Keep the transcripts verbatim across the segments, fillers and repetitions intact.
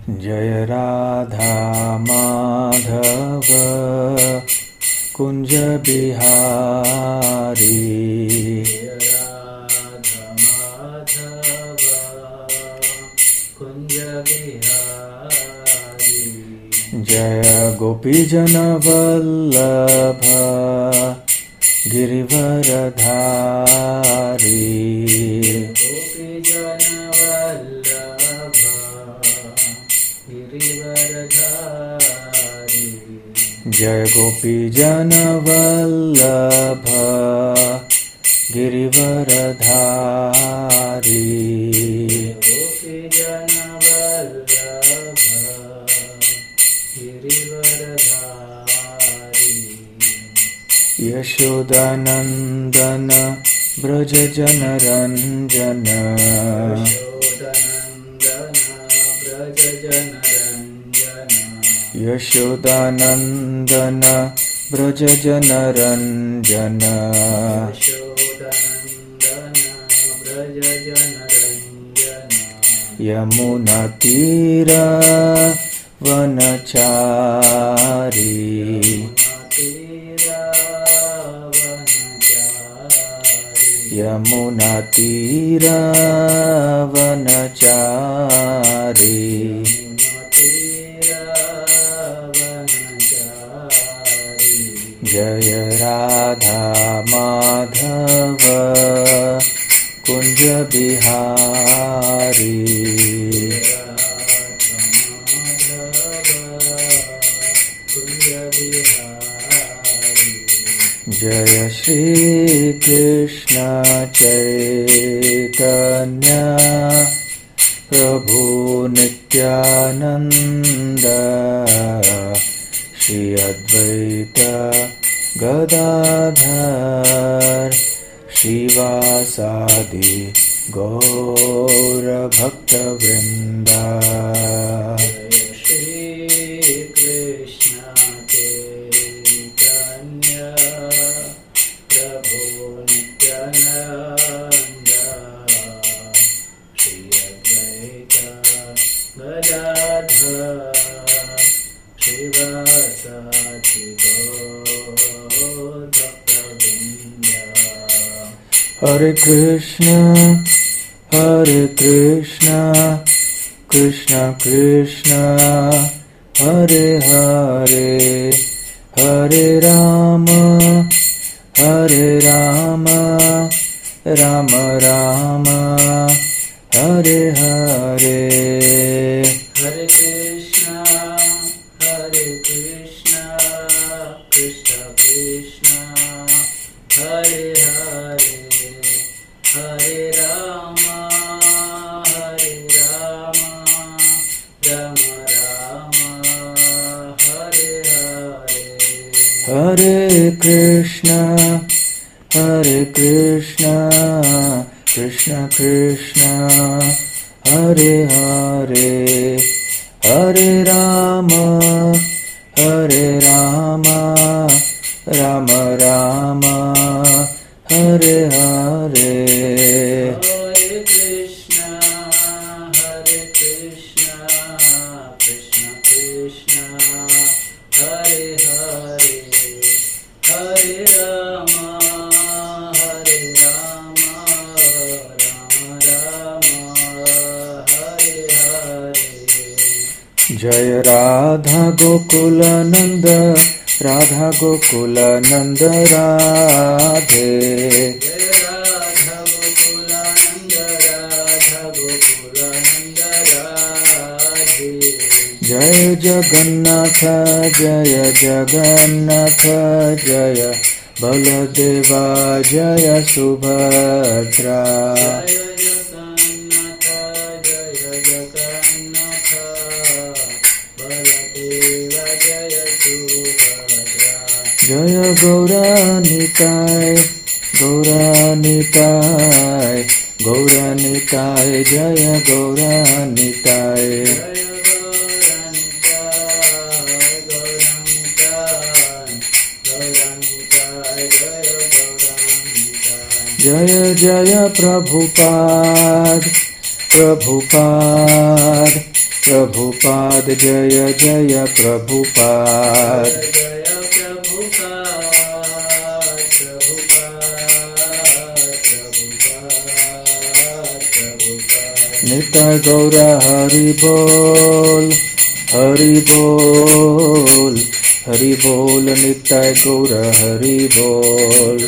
जय राधा माधव कुंज बिहारी। जय राधा माधव कुंज बिहारी। जय गोपीजन वल्लभ गिरिवरधारी। गोपीजन वल्लभ गिरिवरधारी। जय गोपीजन वल्लभ गिरिवरधारी। गोपीजन वल्लभ गिरिवरधारी। यशोदानंदन ब्रज जन रंजन। यशोदानंदन ब्रज जन रंजन। यशोदानंदन ब्रज जन रंजन। यशोदानंदन ब्रज जन रंजन। यमुना तीर वनचारी। यमुना तीर वनचारी। जय राधा माधव कुंज बिहारी। जय श्री कृष्ण चैतन्य प्रभु नित्यानंद। श्री अद्वैत गदाधर श्रीवासादि गौर भक्त वृंदा। Hare Krishna, Hare Krishna, Krishna Krishna, Hare Hare, Hare Rama, Hare Rama, Rama Rama, Hare Hare. Hare Krishna, Hare Krishna, Krishna Krishna, Hare Hare, Hare Rama, Hare Rama, Rama Rama, Hare Hare. Hare Krishna, Hare Krishna, Krishna Krishna, Hare Hare, Hare Rama, Hare Rama, Rama Rama, Hare Hare. Hare Krishna, Hare Krishna, Krishna Krishna, Hare Hare, Hare Rama, Hare Rama, Rama Rama, Hare Hare. Jai Radha Gokula Nanda, Radha Gokula Nanda Radhe. Jai Radha Gokula Nanda, Radha Gokula Nanda Radhe. Jai Jagannatha, Jaya Jagannatha, Jaya Baladeva, Jaya Subhadra. Jaya Jagannatha, Jaya Jagannatha, Baladeva, Jaya Subhadra. Jaya Gauranitai, Gauranitai, Gauranitai, Jaya Gauranitai. Jaya Jaya Jaya Prabhupada, Prabhupada, Prabhupada जय जय प्रभुपाद जय प्रभुपाद निताय गौर हरि बोल हरि बोल हरि बोल निताय गौर हरि बोल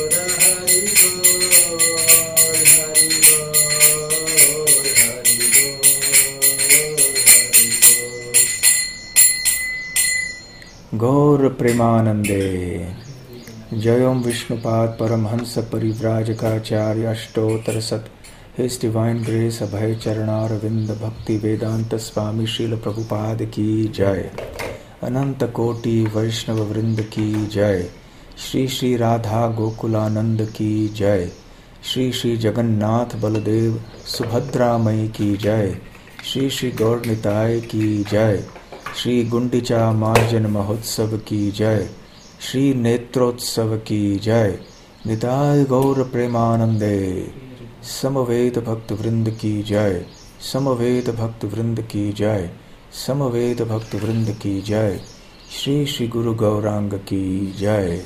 गौर प्रेमानंदे। जय ओम विष्णुपाद परमहंस परिव्राजकाचार्य अष्टोत्तर शत His Divine Grace अभय चरणारविंद भक्ति वेदांत स्वामी श्रील प्रभुपाद की जय। अनंत कोटि वैष्णव वृंद की जय। श्री श्री राधा गोकुलानंद की जय। श्री श्री जगन्नाथ बलदेव सुभद्रामयी की जय। श्री श्री गौरनिताय की जय। श्री गुंडिचा मार्जन महोत्सव की जय। श्री नेत्रोत्सव की जय। निताय गौर प्रेमानंदे। समवेत भक्त वृंद की जय। समवेत भक्त वृंद की जय। समवेत भक्त वृंद की जय। श्री श्री गुरु गौरांग की जय।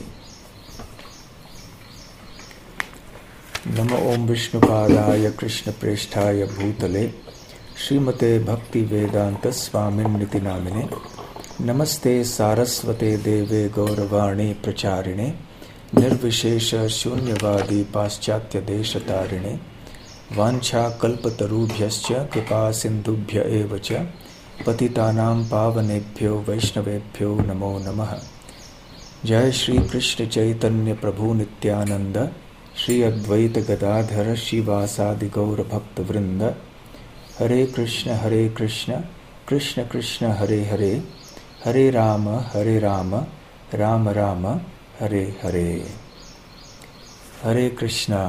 नमो ओम विष्णुपादाय कृष्ण प्रेष्ठाय भूतले श्रीमते भक्ति वेदांत स्वामिन्निति नामिने। नमस्ते सारस्वते देवे गौरवाणी प्रचारिणे निर्विशेष शून्यवादी पाश्चात्य देश तारिणे। वांछा कल्पतरुभ्यश्च कृपा सिंधुभ्य एव च पतितानां पावनेभ्यो वैष्णवेभ्यो नमो नमः। जय श्री कृष्ण चैतन्य प्रभु नित्यानंद श्री अद्वैत गदाधर श्रीवासादि गौर भक्त वृंद। हरे कृष्ण हरे कृष्ण कृष्ण कृष्ण हरे हरे हरे राम हरे राम राम राम हरे हरे। हरे कृष्णा।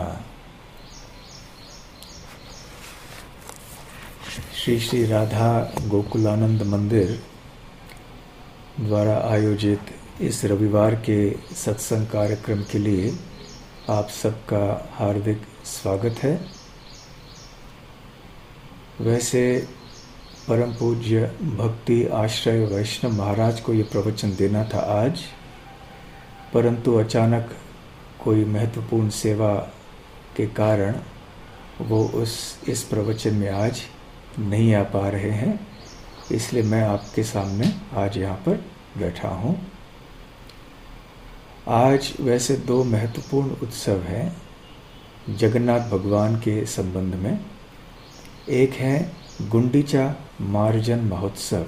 श्री श्री राधा गोकुलानंद मंदिर द्वारा आयोजित इस रविवार के सत्संग कार्यक्रम के लिए आप सबका हार्दिक स्वागत है। वैसे परम पूज्य भक्ति आश्रय वैष्णव महाराज को ये प्रवचन देना था आज, परंतु अचानक कोई महत्वपूर्ण सेवा के कारण वो उस इस प्रवचन में आज नहीं आ पा रहे हैं, इसलिए मैं आपके सामने आज यहाँ पर बैठा हूँ। आज वैसे दो महत्वपूर्ण उत्सव हैं जगन्नाथ भगवान के संबंध में। एक है गुंडीचा मार्जन महोत्सव।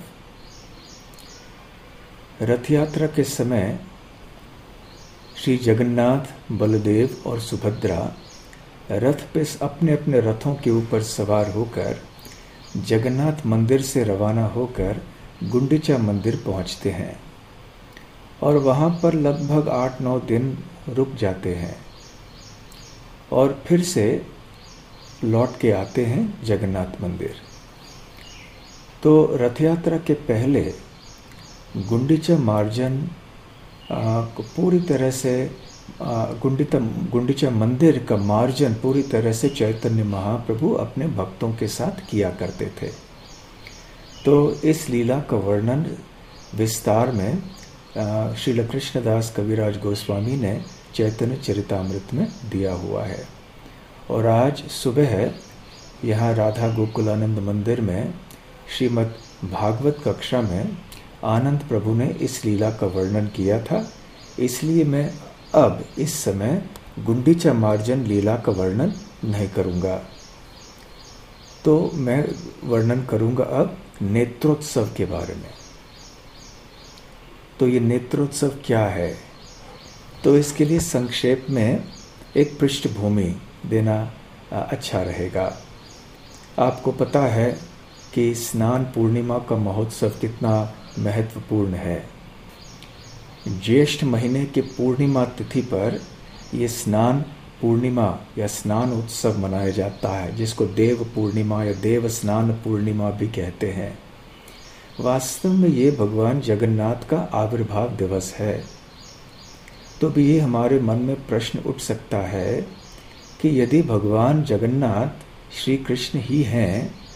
रथ यात्रा के समय श्री जगन्नाथ, बलदेव और सुभद्रा रथ पे अपने अपने रथों के ऊपर सवार होकर जगन्नाथ मंदिर से रवाना होकर गुंडीचा मंदिर पहुंचते हैं और वहां पर लगभग आठ नौ दिन रुक जाते हैं और फिर से लौट के आते हैं जगन्नाथ मंदिर। तो रथ यात्रा के पहले गुंडीचा मार्जन को पूरी तरह से गुंडिता गुंडीचा मंदिर का मार्जन पूरी तरह से चैतन्य महाप्रभु अपने भक्तों के साथ किया करते थे। तो इस लीला का वर्णन विस्तार में श्रील कृष्णदास कविराज गोस्वामी ने चैतन्य चरितामृत में दिया हुआ है। और आज सुबह यहाँ राधा गोकुलानंद मंदिर में श्रीमद् भागवत कक्षा में आनंद प्रभु ने इस लीला का वर्णन किया था, इसलिए मैं अब इस समय गुंडीचा मार्जन लीला का वर्णन नहीं करूंगा। तो मैं वर्णन करूंगा अब नेत्रोत्सव के बारे में। तो ये नेत्रोत्सव क्या है, तो इसके लिए संक्षेप में एक पृष्ठभूमि देना अच्छा रहेगा। आपको पता है कि स्नान पूर्णिमा का महोत्सव कितना महत्वपूर्ण है। ज्येष्ठ महीने के पूर्णिमा तिथि पर यह स्नान पूर्णिमा या स्नान उत्सव मनाया जाता है, जिसको देव पूर्णिमा या देव स्नान पूर्णिमा भी कहते हैं। वास्तव में ये भगवान जगन्नाथ का आविर्भाव दिवस है। तो भी ये हमारे मन में प्रश्न उठ सकता है कि यदि भगवान जगन्नाथ श्री कृष्ण ही हैं,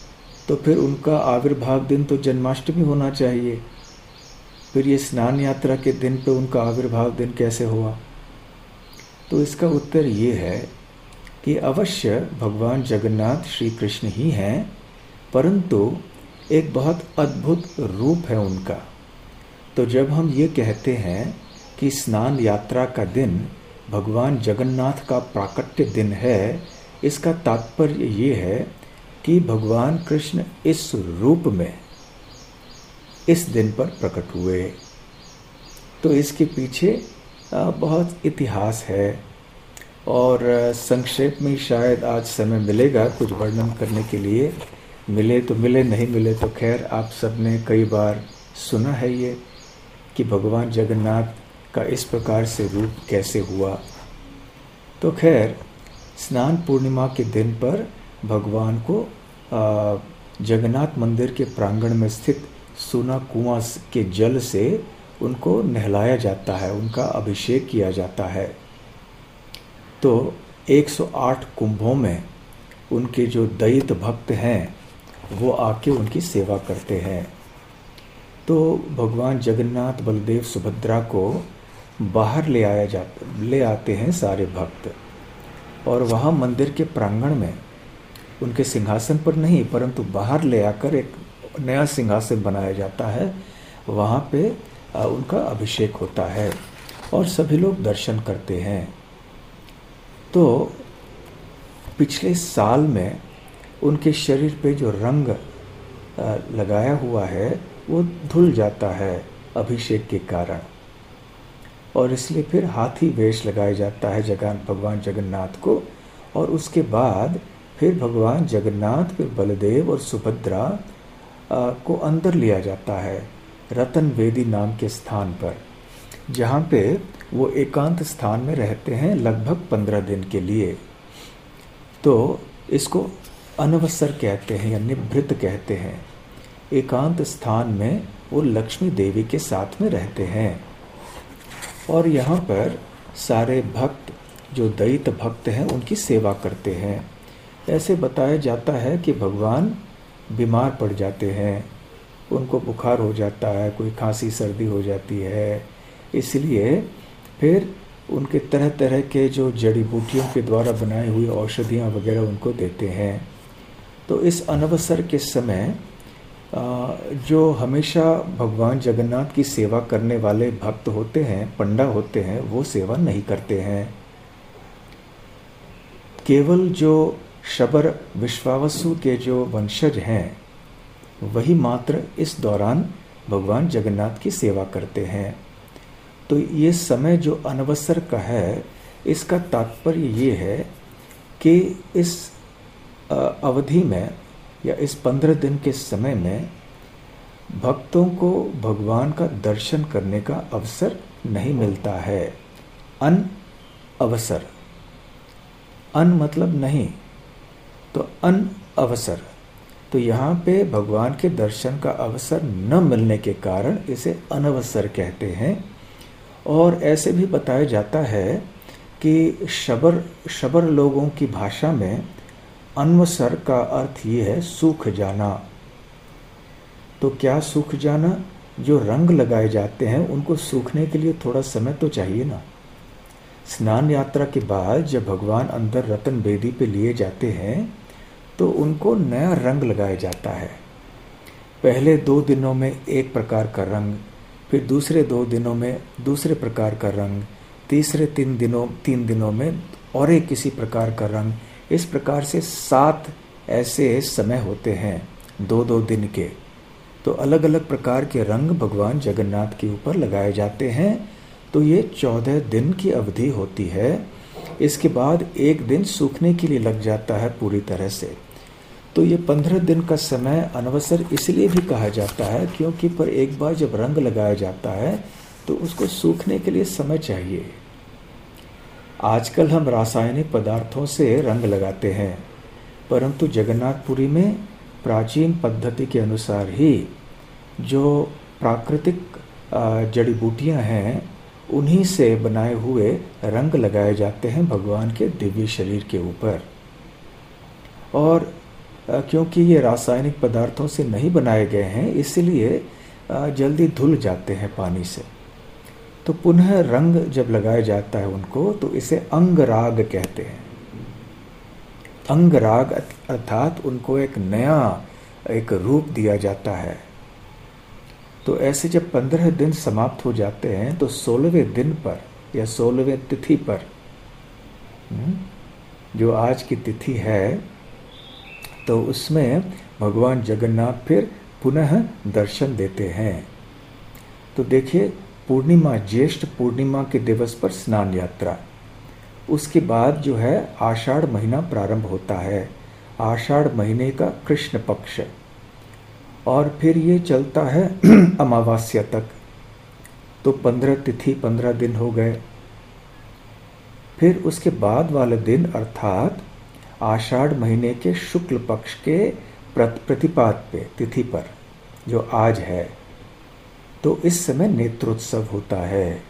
तो फिर उनका आविर्भाव दिन तो जन्माष्टमी होना चाहिए, फिर ये स्नान यात्रा के दिन पे उनका आविर्भाव दिन कैसे हुआ? तो इसका उत्तर ये है कि अवश्य भगवान जगन्नाथ श्री कृष्ण ही हैं, परंतु एक बहुत अद्भुत रूप है उनका। तो जब हम ये कहते हैं कि स्नान यात्रा का दिन भगवान जगन्नाथ का प्राकट्य दिन है, इसका तात्पर्य ये है कि भगवान कृष्ण इस रूप में इस दिन पर प्रकट हुए। तो इसके पीछे बहुत इतिहास है और संक्षेप में शायद आज समय मिलेगा कुछ वर्णन करने के लिए। मिले तो मिले, नहीं मिले तो खैर आप सबने कई बार सुना है ये कि भगवान जगन्नाथ का इस प्रकार से रूप कैसे हुआ। तो खैर स्नान पूर्णिमा के दिन पर भगवान को जगन्नाथ मंदिर के प्रांगण में स्थित सोना कुआं के जल से उनको नहलाया जाता है, उनका अभिषेक किया जाता है। तो एक सौ आठ कुंभों में उनके जो दैत भक्त हैं वो आके उनकी सेवा करते हैं। तो भगवान जगन्नाथ बलदेव सुभद्रा को बाहर ले आया जाता ले आते हैं सारे भक्त, और वहाँ मंदिर के प्रांगण में उनके सिंहासन पर नहीं परंतु बाहर ले आकर एक नया सिंहासन बनाया जाता है, वहाँ पे उनका अभिषेक होता है और सभी लोग दर्शन करते हैं। तो पिछले साल में उनके शरीर पे जो रंग लगाया हुआ है वो धुल जाता है अभिषेक के कारण, और इसलिए फिर हाथी वेश लगाया जाता है जगन भगवान जगन्नाथ को, और उसके बाद फिर भगवान जगन्नाथ फिर बलदेव और सुभद्रा को अंदर लिया जाता है रतन वेदी नाम के स्थान पर, जहाँ पे वो एकांत स्थान में रहते हैं लगभग पंद्रह दिन के लिए। तो इसको अनवसर कहते हैं या निभृत कहते हैं। एकांत स्थान में वो लक्ष्मी देवी के साथ में रहते हैं, और यहाँ पर सारे भक्त जो दैत भक्त हैं उनकी सेवा करते हैं। ऐसे बताया जाता है कि भगवान बीमार पड़ जाते हैं, उनको बुखार हो जाता है, कोई खांसी सर्दी हो जाती है, इसलिए फिर उनके तरह तरह के जो जड़ी बूटियों के द्वारा बनाई हुई औषधियाँ वगैरह उनको देते हैं। तो इस अनवसर के समय जो हमेशा भगवान जगन्नाथ की सेवा करने वाले भक्त होते हैं, पंडा होते हैं, वो सेवा नहीं करते हैं। केवल जो शबर विश्वावसु के जो वंशज हैं वही मात्र इस दौरान भगवान जगन्नाथ की सेवा करते हैं। तो ये समय जो अनवसर का है, इसका तात्पर्य ये है कि इस अवधि में या इस पंद्रह दिन के समय में भक्तों को भगवान का दर्शन करने का अवसर नहीं मिलता है। अन अवसर, अन मतलब नहीं, तो अन अवसर, तो यहाँ पे भगवान के दर्शन का अवसर न मिलने के कारण इसे अनवसर कहते हैं। और ऐसे भी बताया जाता है कि शबर शबर लोगों की भाषा में अनवसर का अर्थ ये है सूख जाना। तो क्या सूख जाना? जो रंग लगाए जाते हैं उनको सूखने के लिए थोड़ा समय तो चाहिए ना। स्नान यात्रा के बाद जब भगवान अंदर रतन बेदी पे लिए जाते हैं तो उनको नया रंग लगाया जाता है। पहले दो दिनों में एक प्रकार का रंग, फिर दूसरे दो दिनों में दूसरे प्रकार का रंग, तीसरे तीन दिनों तीन दिनों में और एक किसी प्रकार का रंग। इस प्रकार से सात ऐसे समय होते हैं दो दो दिन के। तो अलग अलग प्रकार के रंग भगवान जगन्नाथ के ऊपर लगाए जाते हैं। तो ये चौदह दिन की अवधि होती है। इसके बाद एक दिन सूखने के लिए लग जाता है पूरी तरह से। तो ये पंद्रह दिन का समय अनवसर इसलिए भी कहा जाता है क्योंकि पर एक बार जब रंग लगाया जाता है तो उसको सूखने के लिए समय चाहिए। आजकल हम रासायनिक पदार्थों से रंग लगाते हैं, परंतु जगन्नाथपुरी में प्राचीन पद्धति के अनुसार ही जो प्राकृतिक जड़ी बूटियाँ हैं उन्हीं से बनाए हुए रंग लगाए जाते हैं भगवान के दिव्य शरीर के ऊपर। और क्योंकि ये रासायनिक पदार्थों से नहीं बनाए गए हैं, इसलिए जल्दी धुल जाते हैं पानी से। तो पुनः रंग जब लगाया जाता है उनको, तो इसे अंगराग कहते हैं। अंगराग अर्थात उनको एक नया एक रूप दिया जाता है। तो ऐसे जब पंद्रह दिन समाप्त हो जाते हैं, तो सोलहवें दिन पर या सोलहवें तिथि पर, जो आज की तिथि है, तो उसमें भगवान जगन्नाथ फिर पुनः दर्शन देते हैं। तो देखिए, पूर्णिमा, ज्येष्ठ पूर्णिमा के दिवस पर स्नान यात्रा, उसके बाद जो है आषाढ़ महीना प्रारंभ होता है, आषाढ़ महीने का कृष्ण पक्ष, और फिर ये चलता है अमावस्या तक। तो पंद्रह तिथि पंद्रह दिन हो गए। फिर उसके बाद वाले दिन अर्थात आषाढ़ महीने के शुक्ल पक्ष के प्रतिपाद पे, तिथि पर, जो आज है, तो इस समय नेत्रोत्सव होता है।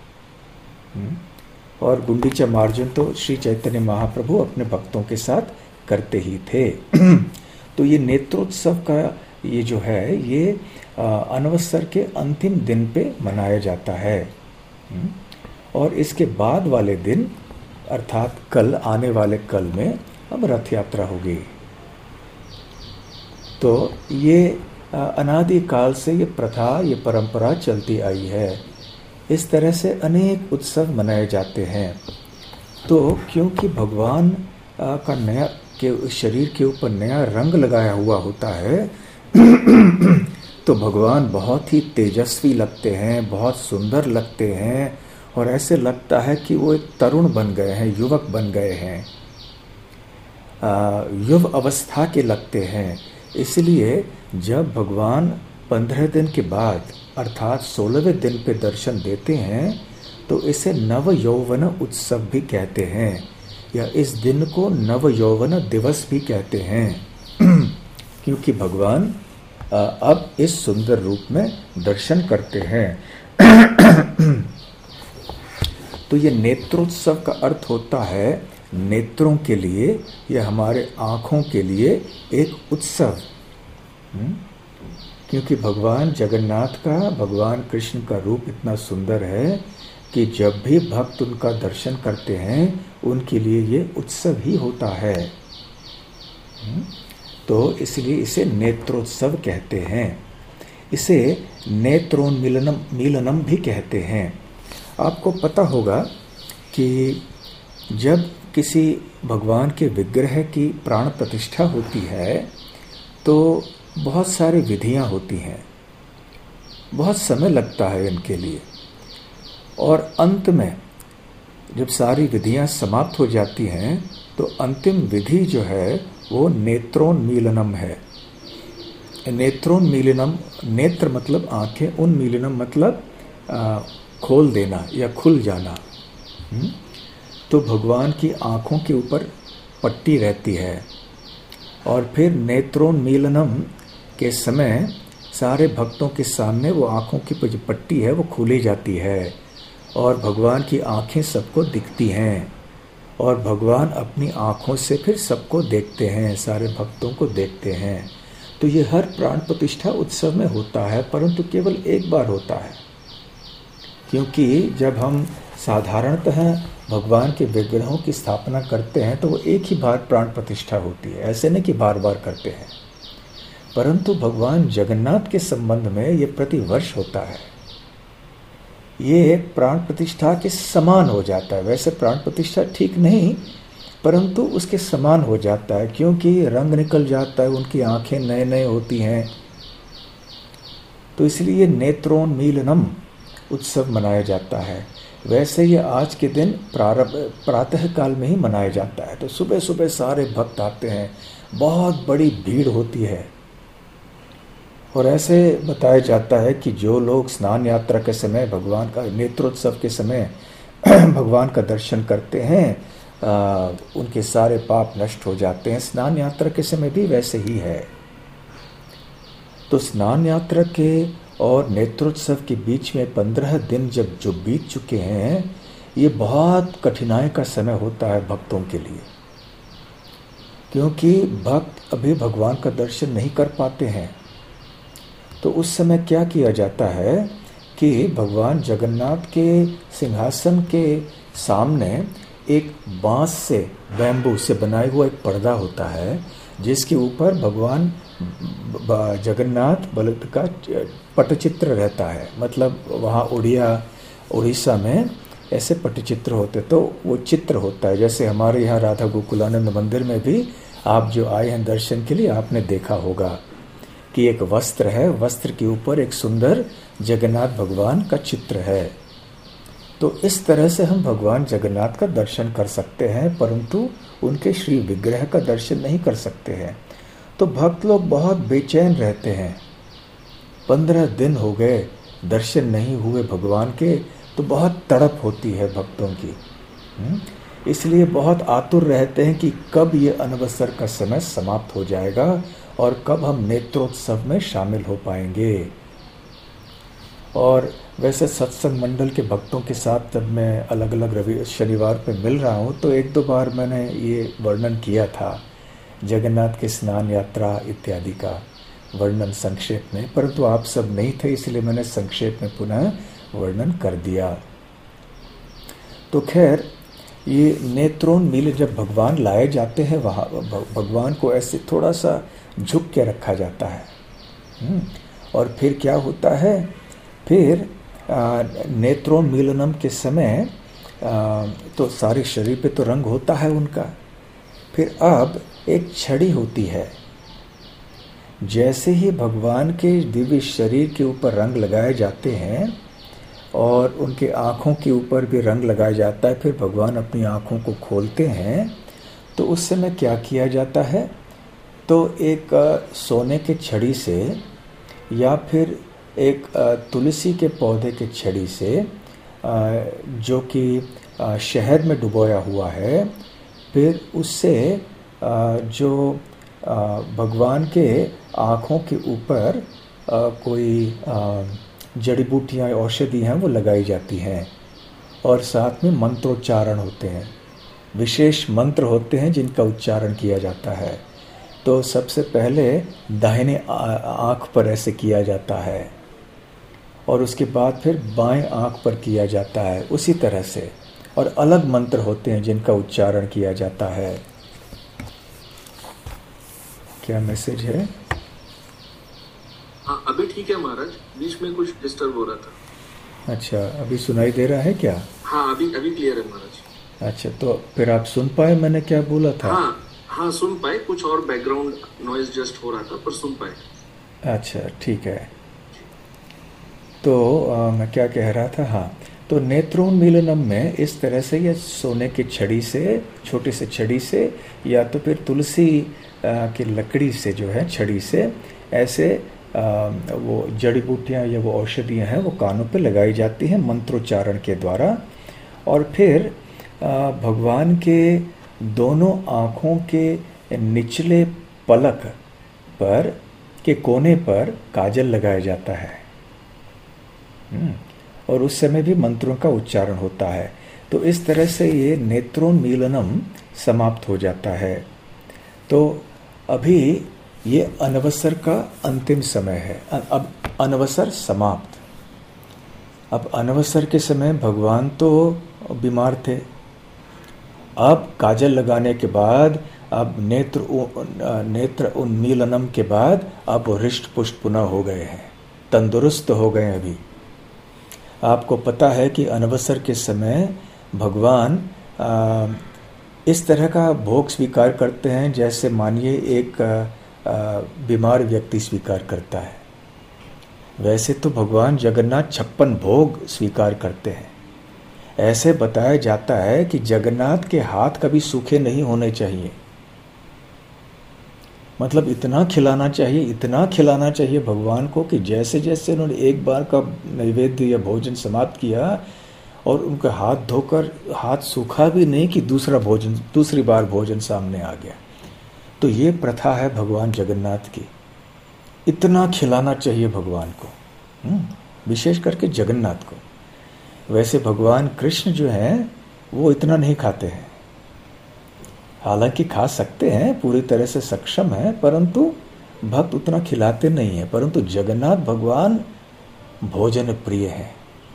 और गुंडीचा मार्जन तो श्री चैतन्य महाप्रभु अपने भक्तों के साथ करते ही थे। तो ये नेत्रोत्सव का ये जो है, ये अनवसर के अंतिम दिन पे मनाया जाता है। और इसके बाद वाले दिन अर्थात कल, आने वाले कल में अब रथ यात्रा होगी। तो ये अनादि काल से ये प्रथा, ये परंपरा चलती आई है। इस तरह से अनेक उत्सव मनाए जाते हैं। तो क्योंकि भगवान का नया के शरीर के ऊपर नया रंग लगाया हुआ होता है, तो भगवान बहुत ही तेजस्वी लगते हैं, बहुत सुंदर लगते हैं, और ऐसे लगता है कि वो एक तरुण बन गए हैं, युवक बन गए हैं, युव अवस्था के लगते हैं। इसलिए जब भगवान पंद्रह दिन के बाद अर्थात सोलहवें दिन पे दर्शन देते हैं, तो इसे नव यौवन उत्सव भी कहते हैं, या इस दिन को नव यौवन दिवस भी कहते हैं। क्योंकि भगवान अब इस सुंदर रूप में दर्शन करते हैं। तो ये नेत्रोत्सव का अर्थ होता है नेत्रों के लिए या हमारे आँखों के लिए एक उत्सव। क्योंकि भगवान जगन्नाथ का, भगवान कृष्ण का रूप इतना सुंदर है कि जब भी भक्त उनका दर्शन करते हैं, उनके लिए ये उत्सव ही होता है। तो इसलिए इसे नेत्रोत्सव कहते हैं। इसे नेत्रोन्मीलनम मीलनम भी कहते हैं। आपको पता होगा कि जब किसी भगवान के विग्रह की प्राण प्रतिष्ठा होती है, तो बहुत सारी विधियां होती हैं, बहुत समय लगता है इनके लिए, और अंत में जब सारी विधियां समाप्त हो जाती हैं, तो अंतिम विधि जो है वो नेत्रोन्मीलनम है। नेत्रोन्मीलनम, नेत्र मतलब आंखें, उन्मीलनम मतलब आ, खोल देना या खुल जाना। हुँ? तो भगवान की आँखों के ऊपर पट्टी रहती है, और फिर नेत्रोन्मीलनम के समय सारे भक्तों के सामने वो आँखों की जो पट्टी है वो खुली जाती है, और भगवान की आँखें सबको दिखती हैं, और भगवान अपनी आँखों से फिर सबको देखते हैं, सारे भक्तों को देखते हैं। तो ये हर प्राण प्रतिष्ठा उत्सव में होता है, परंतु केवल एक बार होता है, क्योंकि जब हम साधारणतः भगवान के विग्रहों की स्थापना करते हैं तो वो एक ही बार प्राण प्रतिष्ठा होती है, ऐसे नहीं कि बार बार करते हैं। परंतु भगवान जगन्नाथ के संबंध में ये प्रति वर्ष होता है। ये प्राण प्रतिष्ठा के समान हो जाता है। वैसे प्राण प्रतिष्ठा ठीक नहीं, परंतु उसके समान हो जाता है, क्योंकि रंग निकल जाता है, उनकी आंखें नए नए होती हैं। तो इसलिए नेत्रोन्मीलनम उत्सव मनाया जाता है। वैसे ये आज के दिन प्रारंभ प्रातः काल में ही मनाया जाता है। तो सुबह सुबह सारे भक्त आते हैं, बहुत बड़ी भीड़ होती है, और ऐसे बताया जाता है कि जो लोग स्नान यात्रा के समय भगवान का, नेत्रोत्सव के समय भगवान का दर्शन करते हैं, आ, उनके सारे पाप नष्ट हो जाते हैं। स्नान यात्रा के समय भी वैसे ही है। तो स्नान यात्रा के और नेत्रोत्सव के बीच में पंद्रह दिन जब जो बीत चुके हैं, ये बहुत कठिनाई का समय होता है भक्तों के लिए। क्योंकि भक्त अभी भगवान का दर्शन नहीं कर पाते हैं। तो उस समय क्या किया जाता है कि भगवान जगन्नाथ के सिंहासन के सामने एक बांस से, बैम्बू से बनाया हुआ एक पर्दा होता है, जिसके ऊपर भगवान जगन्नाथ बलद का पटचित्र रहता है। मतलब वहाँ उड़िया उड़ीसा में ऐसे पटचित्र होते, तो वो चित्र होता है। जैसे हमारे यहाँ राधा गोकुलानंद मंदिर में भी आप जो आए हैं दर्शन के लिए, आपने देखा होगा कि एक वस्त्र है, वस्त्र के ऊपर एक सुंदर जगन्नाथ भगवान का चित्र है। तो इस तरह से हम भगवान जगन्नाथ का दर्शन कर सकते हैं, परंतु उनके श्री विग्रह का दर्शन नहीं कर सकते हैं। तो भक्त लोग बहुत बेचैन रहते हैं। पंद्रह दिन हो गए दर्शन नहीं हुए भगवान के, तो बहुत तड़प होती है भक्तों की। इसलिए बहुत आतुर रहते हैं कि कब ये अनवसर का समय समाप्त हो जाएगा और कब हम नेत्रोत्सव में शामिल हो पाएंगे। और वैसे सत्संग मंडल के भक्तों के साथ जब मैं अलग अलग रवि शनिवार पे मिल रहा हूँ, तो एक दो बार मैंने ये वर्णन किया था जगन्नाथ के स्नान यात्रा इत्यादि का वर्णन संक्षेप में, परंतु आप सब नहीं थे, इसलिए मैंने संक्षेप में पुनः वर्णन कर दिया। तो खैर, ये नेत्रोन्मीलन जब भगवान लाए जाते हैं, वहाँ भगवान को ऐसे थोड़ा सा झुक के रखा जाता है। और फिर क्या होता है, फिर नेत्रोन्मीलनम के समय आ, तो सारे शरीर पे तो रंग होता है उनका। फिर अब एक छड़ी होती है। जैसे ही भगवान के दिव्य शरीर के ऊपर रंग लगाए जाते हैं और उनके आँखों के ऊपर भी रंग लगाया जाता है, फिर भगवान अपनी आँखों को खोलते हैं, तो उस समय क्या किया जाता है, तो एक सोने के छड़ी से या फिर एक तुलसी के पौधे के छड़ी से जो कि शहद में डुबोया हुआ है, फिर उससे जो भगवान के आँखों के ऊपर कोई जड़ी बूटियाँ औषधि हैं वो लगाई जाती हैं और साथ में मंत्रोच्चारण होते हैं, विशेष मंत्र होते हैं जिनका उच्चारण किया जाता है। तो सबसे पहले दाहिने आँख पर ऐसे किया जाता है और उसके बाद फिर बाएं आँख पर किया जाता है उसी तरह से, और अलग मंत्र होते हैं जिनका उच्चारण किया जाता है। क्या मैसेज है? हाँ, अभी ठीक है महाराज, बीच में कुछ डिस्टर्ब हो रहा था। अच्छा, अभी सुनाई दे रहा है क्या? हाँ, अभी अभी क्लियर है महाराज। अच्छा, तो फिर आप सुन पाए मैंने क्या बोला था? हाँ हाँ सुन पाए, कुछ और बैकग्राउंड नॉइज जस्ट हो रहा था पर सुन पाए। अच्छा, ठीक है। तो आ, मैं क्या कह रहा था, हाँ, तो नेत्रोन्मीलनम में इस तरह से या सोने की छड़ी से, छोटी से छड़ी से, या तो फिर तुलसी की लकड़ी से जो है छड़ी से ऐसे आ, वो जड़ी बूटियाँ या वो औषधियाँ हैं वो कानों पे लगाई जाती हैं मंत्रोच्चारण के द्वारा। और फिर आ, भगवान के दोनों आँखों के निचले पलक पर के कोने पर काजल लगाया जाता है और उस समय भी मंत्रों का उच्चारण होता है। तो इस तरह से ये नेत्रोन्मीलनम समाप्त हो जाता है। तो अभी ये अनवसर का अंतिम समय है। अब अनवसर समाप्त। अब अनवसर के समय भगवान तो बीमार थे, अब काजल लगाने के बाद, अब नेत्र नेत्र उन्मीलनम के बाद अब वो हृष्ट पुष्ट पुनः हो गए हैं, तंदुरुस्त हो गए। अभी आपको पता है कि अनवसर के समय भगवान आ, इस तरह का भोग स्वीकार करते हैं जैसे मानिए एक आ, बीमार व्यक्ति स्वीकार करता है। वैसे तो भगवान जगन्नाथ छप्पन भोग स्वीकार करते हैं। ऐसे बताया जाता है कि जगन्नाथ के हाथ कभी सूखे नहीं होने चाहिए, मतलब इतना खिलाना चाहिए, इतना खिलाना चाहिए भगवान को कि जैसे जैसे उन्होंने एक बार का नैवेद्य या भोजन समाप्त किया और उनका हाथ धोकर हाथ सूखा भी नहीं कि दूसरा भोजन दूसरी बार भोजन सामने आ गया। तो ये प्रथा है भगवान जगन्नाथ की, इतना खिलाना चाहिए भगवान को, विशेष करके जगन्नाथ को। वैसे भगवान कृष्ण जो हैं वो इतना नहीं खाते हैं, हालांकि खा सकते हैं, पूरी तरह से सक्षम है, परंतु भक्त उतना खिलाते नहीं है। परंतु जगन्नाथ भगवान भोजन प्रिय हैं,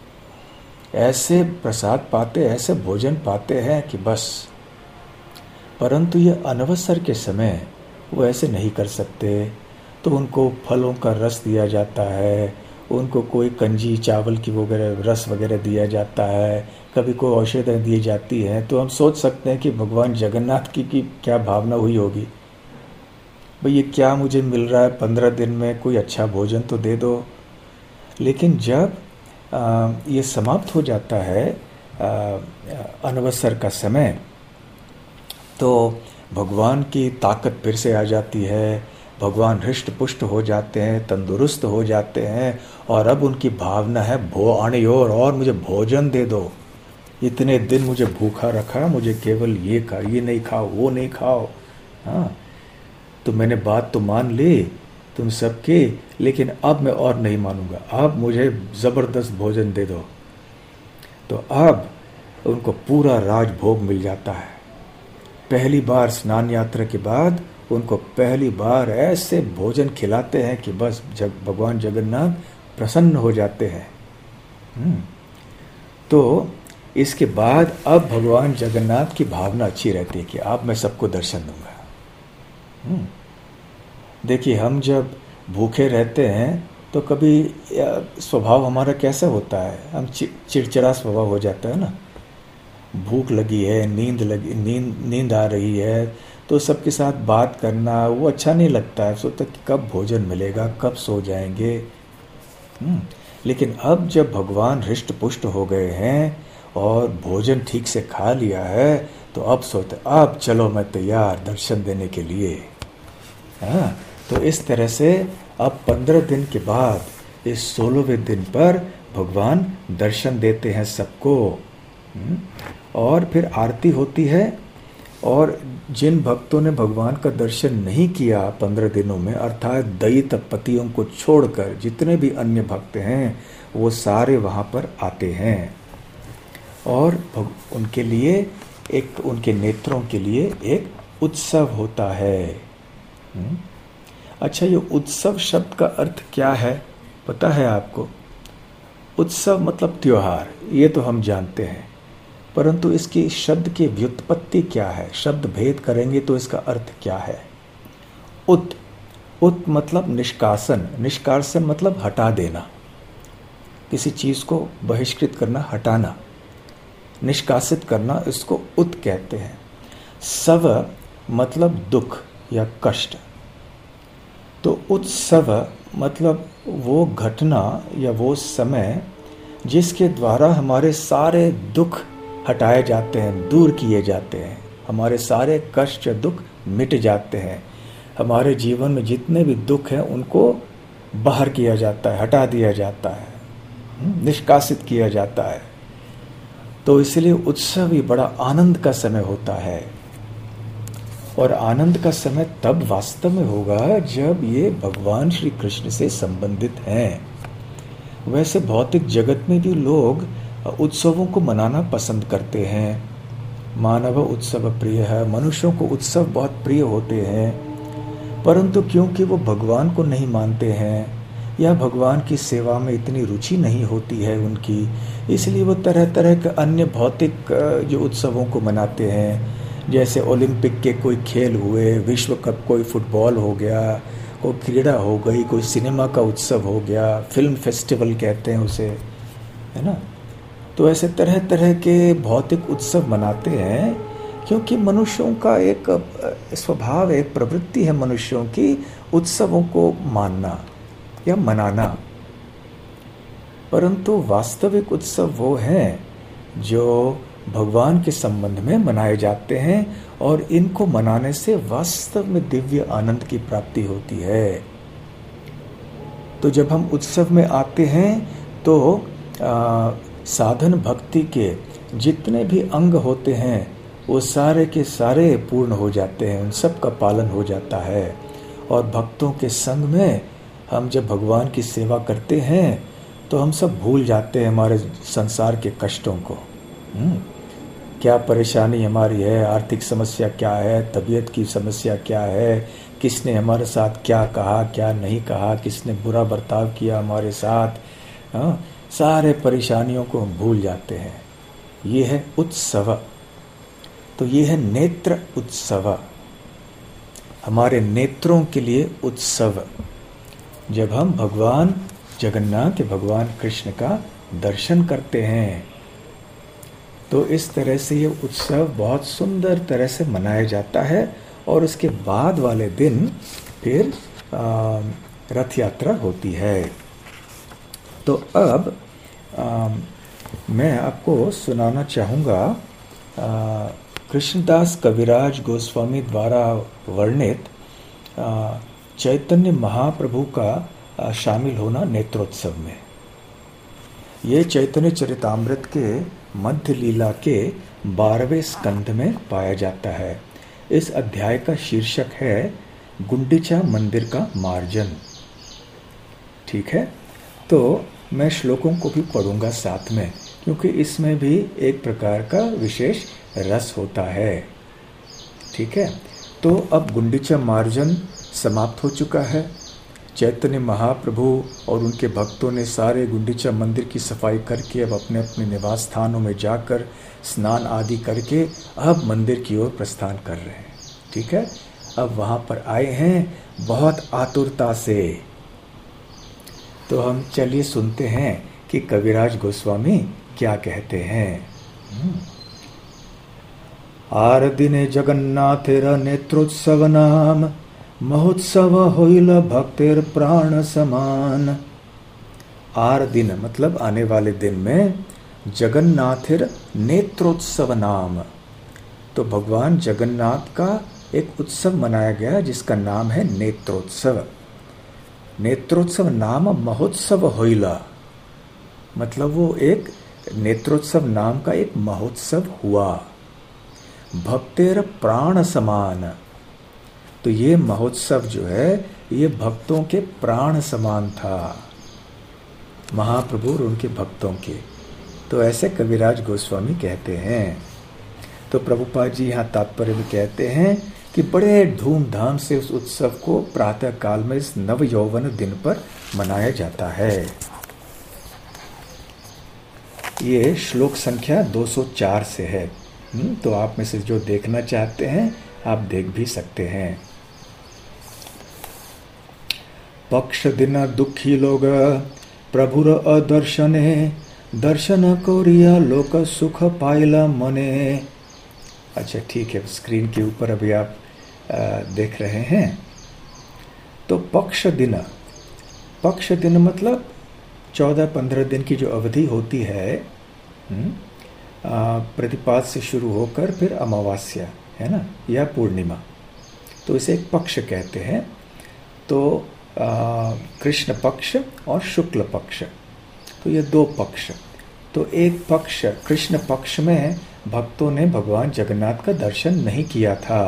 ऐसे प्रसाद पाते, ऐसे भोजन पाते हैं कि बस। परंतु ये अनवसर के समय वो ऐसे नहीं कर सकते, तो उनको फलों का रस दिया जाता है, उनको कोई कंजी चावल की वगैरह रस वगैरह दिया जाता है, कभी कोई औषधें दी जाती हैं। तो हम सोच सकते हैं कि भगवान जगन्नाथ की, की क्या भावना हुई होगी, भाई ये क्या मुझे मिल रहा है पंद्रह दिन में, कोई अच्छा भोजन तो दे दो। लेकिन जब आ, ये समाप्त हो जाता है आ, अनवसर का समय, तो भगवान की ताकत फिर से आ जाती है, भगवान हृष्ट पुष्ट हो जाते हैं, तंदुरुस्त हो जाते हैं, और अब उनकी भावना है भो आने और, और मुझे भोजन दे दो। इतने दिन मुझे भूखा रखा, मुझे केवल ये खा, ये नहीं खाओ, वो नहीं खाओ। हाँ, तो मैंने बात तो मान ली तुम सबकी, लेकिन अब मैं और नहीं मानूंगा, अब मुझे जबरदस्त भोजन दे दो। तो अब उनको पूरा राजभोग मिल जाता है। पहली बार स्नान यात्रा के बाद उनको पहली बार ऐसे भोजन खिलाते हैं कि बस जग, भगवान जगन्नाथ प्रसन्न हो जाते हैं। तो इसके बाद अब भगवान जगन्नाथ की भावना अच्छी रहती है कि अब मैं सबको दर्शन दूंगा। देखिए, हम जब भूखे रहते हैं तो कभी स्वभाव हमारा कैसा होता है, हम चिड़चिड़ा स्वभाव हो जाता है ना। भूख लगी है, नींद लगी नींद नींद आ रही है, तो सबके साथ बात करना वो अच्छा नहीं लगता है। सोचता कि कब भोजन मिलेगा, कब सो जाएंगे। लेकिन अब जब भगवान हृष्ट पुष्ट हो गए हैं और भोजन ठीक से खा लिया है, तो अब सोचते अब चलो मैं तैयार दर्शन देने के लिए। हाँ, तो इस तरह से अब पंद्रह दिन के बाद इस सोलहवें दिन पर भगवान दर्शन देते हैं सबको। और फिर आरती होती है, और जिन भक्तों ने भगवान का दर्शन नहीं किया पंद्रह दिनों में, अर्थात दैत्य पतियों को छोड़कर जितने भी अन्य भक्त हैं, वो सारे वहाँ पर आते हैं, और उनके लिए एक, उनके नेत्रों के लिए एक उत्सव होता है। अच्छा, ये उत्सव शब्द का अर्थ क्या है पता है आपको? उत्सव मतलब त्योहार, ये तो हम जानते हैं, परंतु इसकी शब्द की व्युत्पत्ति क्या है, शब्द भेद करेंगे तो इसका अर्थ क्या है? उत उत मतलब निष्कासन, निष्कासन मतलब हटा देना, किसी चीज को बहिष्कृत करना, हटाना, निष्कासित करना, इसको उत कहते हैं। सव मतलब दुख या कष्ट, तो उत्सव मतलब वो घटना या वो समय जिसके द्वारा हमारे सारे दुख हटाए जाते हैं, दूर किए जाते हैं, हमारे सारे कष्ट दुख मिट जाते हैं, हमारे जीवन में जितने भी दुख हैं उनको बाहर किया जाता है, हटा दिया जाता है, निष्कासित किया जाता है। तो इसलिए उत्सव ही बड़ा आनंद का समय होता है, और आनंद का समय तब वास्तव में होगा जब ये भगवान श्री कृष्ण से संबंधित हैं। वैसे भौतिक जगत में भी लोग उत्सवों को मनाना पसंद करते हैं। मानव उत्सव प्रिय है, मनुष्यों को उत्सव बहुत प्रिय होते हैं, परंतु क्योंकि वो भगवान को नहीं मानते हैं या भगवान की सेवा में इतनी रुचि नहीं होती है उनकी, इसलिए वो तरह तरह के अन्य भौतिक जो उत्सवों को मनाते हैं। जैसे ओलंपिक के कोई खेल हुए, विश्व कप कोई फुटबॉल हो गया, कोई क्रीड़ा हो गई, कोई सिनेमा का उत्सव हो गया, फिल्म फेस्टिवल कहते हैं उसे, है ना। तो ऐसे तरह तरह के भौतिक उत्सव मनाते हैं, क्योंकि मनुष्यों का एक स्वभाव, एक प्रवृत्ति है मनुष्यों की उत्सवों को मानना या मनाना। परंतु वास्तविक उत्सव वो हैं जो भगवान के संबंध में मनाए जाते हैं, और इनको मनाने से वास्तव में दिव्य आनंद की प्राप्ति होती है। तो जब हम उत्सव में आते हैं तो आ, साधन भक्ति के जितने भी अंग होते हैं वो सारे के सारे पूर्ण हो जाते हैं, उन सब का पालन हो जाता है। और भक्तों के संग में हम जब भगवान की सेवा करते हैं तो हम सब भूल जाते हैं हमारे संसार के कष्टों को, क्या परेशानी हमारी है, आर्थिक समस्या क्या है, तबीयत की समस्या क्या है, किसने हमारे साथ क्या कहा क्या नहीं कहा, किसने बुरा बर्ताव किया हमारे साथ, हाँ, सारे परेशानियों को हम भूल जाते हैं। ये है उत्सव। तो ये है नेत्र उत्सव, हमारे नेत्रों के लिए उत्सव। जब हम भगवान जगन्नाथ के भगवान कृष्ण का दर्शन करते हैं तो इस तरह से ये उत्सव बहुत सुंदर तरह से मनाया जाता है। और उसके बाद वाले दिन फिर आ, रथ यात्रा होती है। तो अब आ, मैं आपको सुनाना चाहूँगा कृष्णदास कविराज गोस्वामी द्वारा वर्णित चैतन्य महाप्रभु का शामिल होना नेत्रोत्सव में। ये चैतन्य चरितामृत के मध्य लीला के बारहवें स्कंध में पाया जाता है। इस अध्याय का शीर्षक है गुंडीचा मंदिर का मार्जन। ठीक है, तो मैं श्लोकों को भी पढ़ूंगा साथ में, क्योंकि इसमें भी एक प्रकार का विशेष रस होता है। ठीक है, तो अब गुंडीचा मार्जन समाप्त हो चुका है। चैतन्य महाप्रभु और उनके भक्तों ने सारे गुंडीचा मंदिर की सफाई करके अब अपने अपने निवास स्थानों में जाकर स्नान आदि करके अब मंदिर की ओर प्रस्थान कर रहे हैं। ठीक है, अब वहां पर आए हैं बहुत आतुरता से। तो हम चलिए सुनते हैं कि कविराज गोस्वामी क्या कहते हैं। आर दिने जगन्नाथेर नेत्रोत्सव नाम महोत्सव होइल भक्तेर प्राण समान। आर दिन मतलब आने वाले दिन में जगन्नाथेर नेत्रोत्सव नाम, तो भगवान जगन्नाथ का एक उत्सव मनाया गया जिसका नाम है नेत्रोत्सव। नेत्रोत्सव नाम महोत्सव होइला, मतलब वो एक नेत्रोत्सव नाम का एक महोत्सव हुआ। भक्तेर प्राण समान, तो ये महोत्सव जो है ये भक्तों के प्राण समान था, महाप्रभु और उनके भक्तों के। तो ऐसे कविराज गोस्वामी कहते हैं। तो प्रभुपाद जी यहाँ तात्पर्य में कहते हैं कि बड़े धूमधाम से उस उत्सव को प्रातः काल में इस नव यौवन दिन पर मनाया जाता है। ये श्लोक संख्या दो सौ चार से है। तो आप में से जो देखना चाहते हैं आप देख भी सकते हैं। पक्ष दिन दुखी लोग प्रभुर अदर्शने, दर्शन कोरिया लोक सुख पाइला मने। अच्छा ठीक है, स्क्रीन के ऊपर अभी आप आ, देख रहे हैं। तो पक्ष दिन, पक्ष दिन मतलब चौदह पंद्रह दिन की जो अवधि होती है, प्रतिपाद से शुरू होकर फिर अमावस्या है ना, या पूर्णिमा, तो इसे एक पक्ष कहते हैं। तो आ, कृष्ण पक्ष और शुक्ल पक्ष, तो ये दो पक्ष। तो एक पक्ष कृष्ण पक्ष में भक्तों ने भगवान जगन्नाथ का दर्शन नहीं किया था।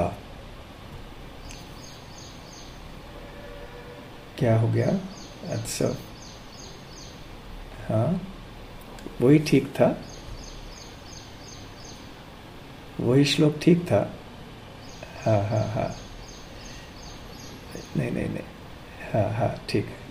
क्या हो गया? अच्छा हाँ, वही ठीक था, वही श्लोक ठीक था। हाँ हाँ हाँ, नहीं नहीं नहीं, हाँ हाँ ठीक है।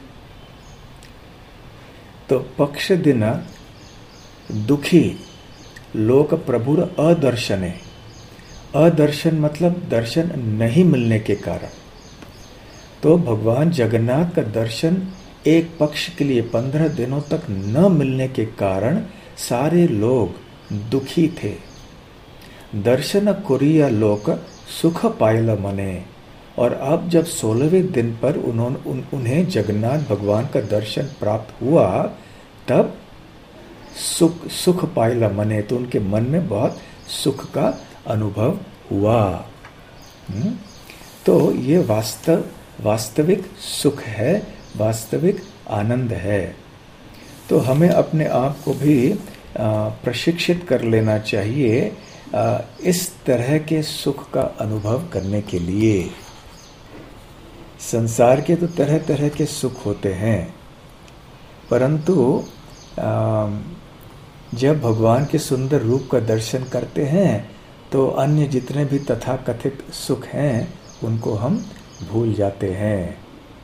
तो पक्ष दिन दुखी लोक प्रभुर अदर्शने, अदर्शन मतलब दर्शन नहीं मिलने के कारण। तो भगवान जगन्नाथ का दर्शन एक पक्ष के लिए पंद्रह दिनों तक न मिलने के कारण सारे लोग दुखी थे। दर्शन कोरिया लोक सुख पायल मने, और अब जब सोलहवें दिन पर उन्होंने उन, उन्हें जगन्नाथ भगवान का दर्शन प्राप्त हुआ, तब सुख सुख पाइला मने, तो उनके मन में बहुत सुख का अनुभव हुआ। हुँ? तो ये वास्तव वास्तविक सुख है, वास्तविक आनंद है। तो हमें अपने आप को भी प्रशिक्षित कर लेना चाहिए इस तरह के सुख का अनुभव करने के लिए। संसार के तो तरह तरह के सुख होते हैं, परंतु जब भगवान के सुंदर रूप का दर्शन करते हैं तो अन्य जितने भी तथाकथित सुख हैं उनको हम भूल जाते हैं।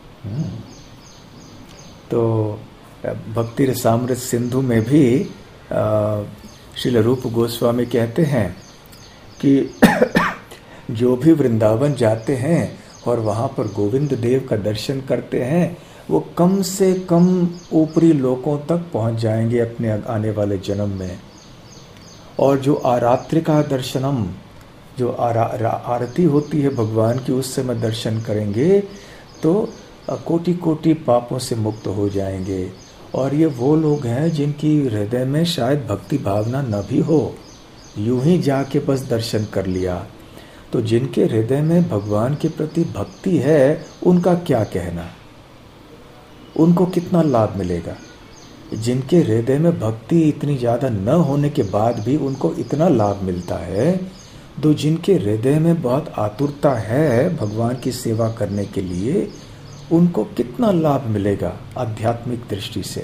तो भक्ति रसामृत सिंधु में भी श्रील रूप गोस्वामी कहते हैं कि जो भी वृंदावन जाते हैं और वहाँ पर गोविंद देव का दर्शन करते हैं वो कम से कम ऊपरी लोकों तक पहुँच जाएंगे अपने आने वाले जन्म में। और जो आरात्रिका दर्शनम, जो आरा, आरती होती है भगवान की, उस समय दर्शन करेंगे तो कोटि कोटि पापों से मुक्त हो जाएंगे। और ये वो लोग हैं जिनकी हृदय में शायद भक्ति भावना न भी हो, यूं ही जाके बस दर्शन कर लिया। तो जिनके हृदय में भगवान के प्रति भक्ति है उनका क्या कहना, उनको कितना लाभ मिलेगा। जिनके हृदय में भक्ति इतनी ज़्यादा न होने के बाद भी उनको इतना लाभ मिलता है, तो जिनके हृदय में बहुत आतुरता है भगवान की सेवा करने के लिए, उनको कितना लाभ मिलेगा आध्यात्मिक दृष्टि से।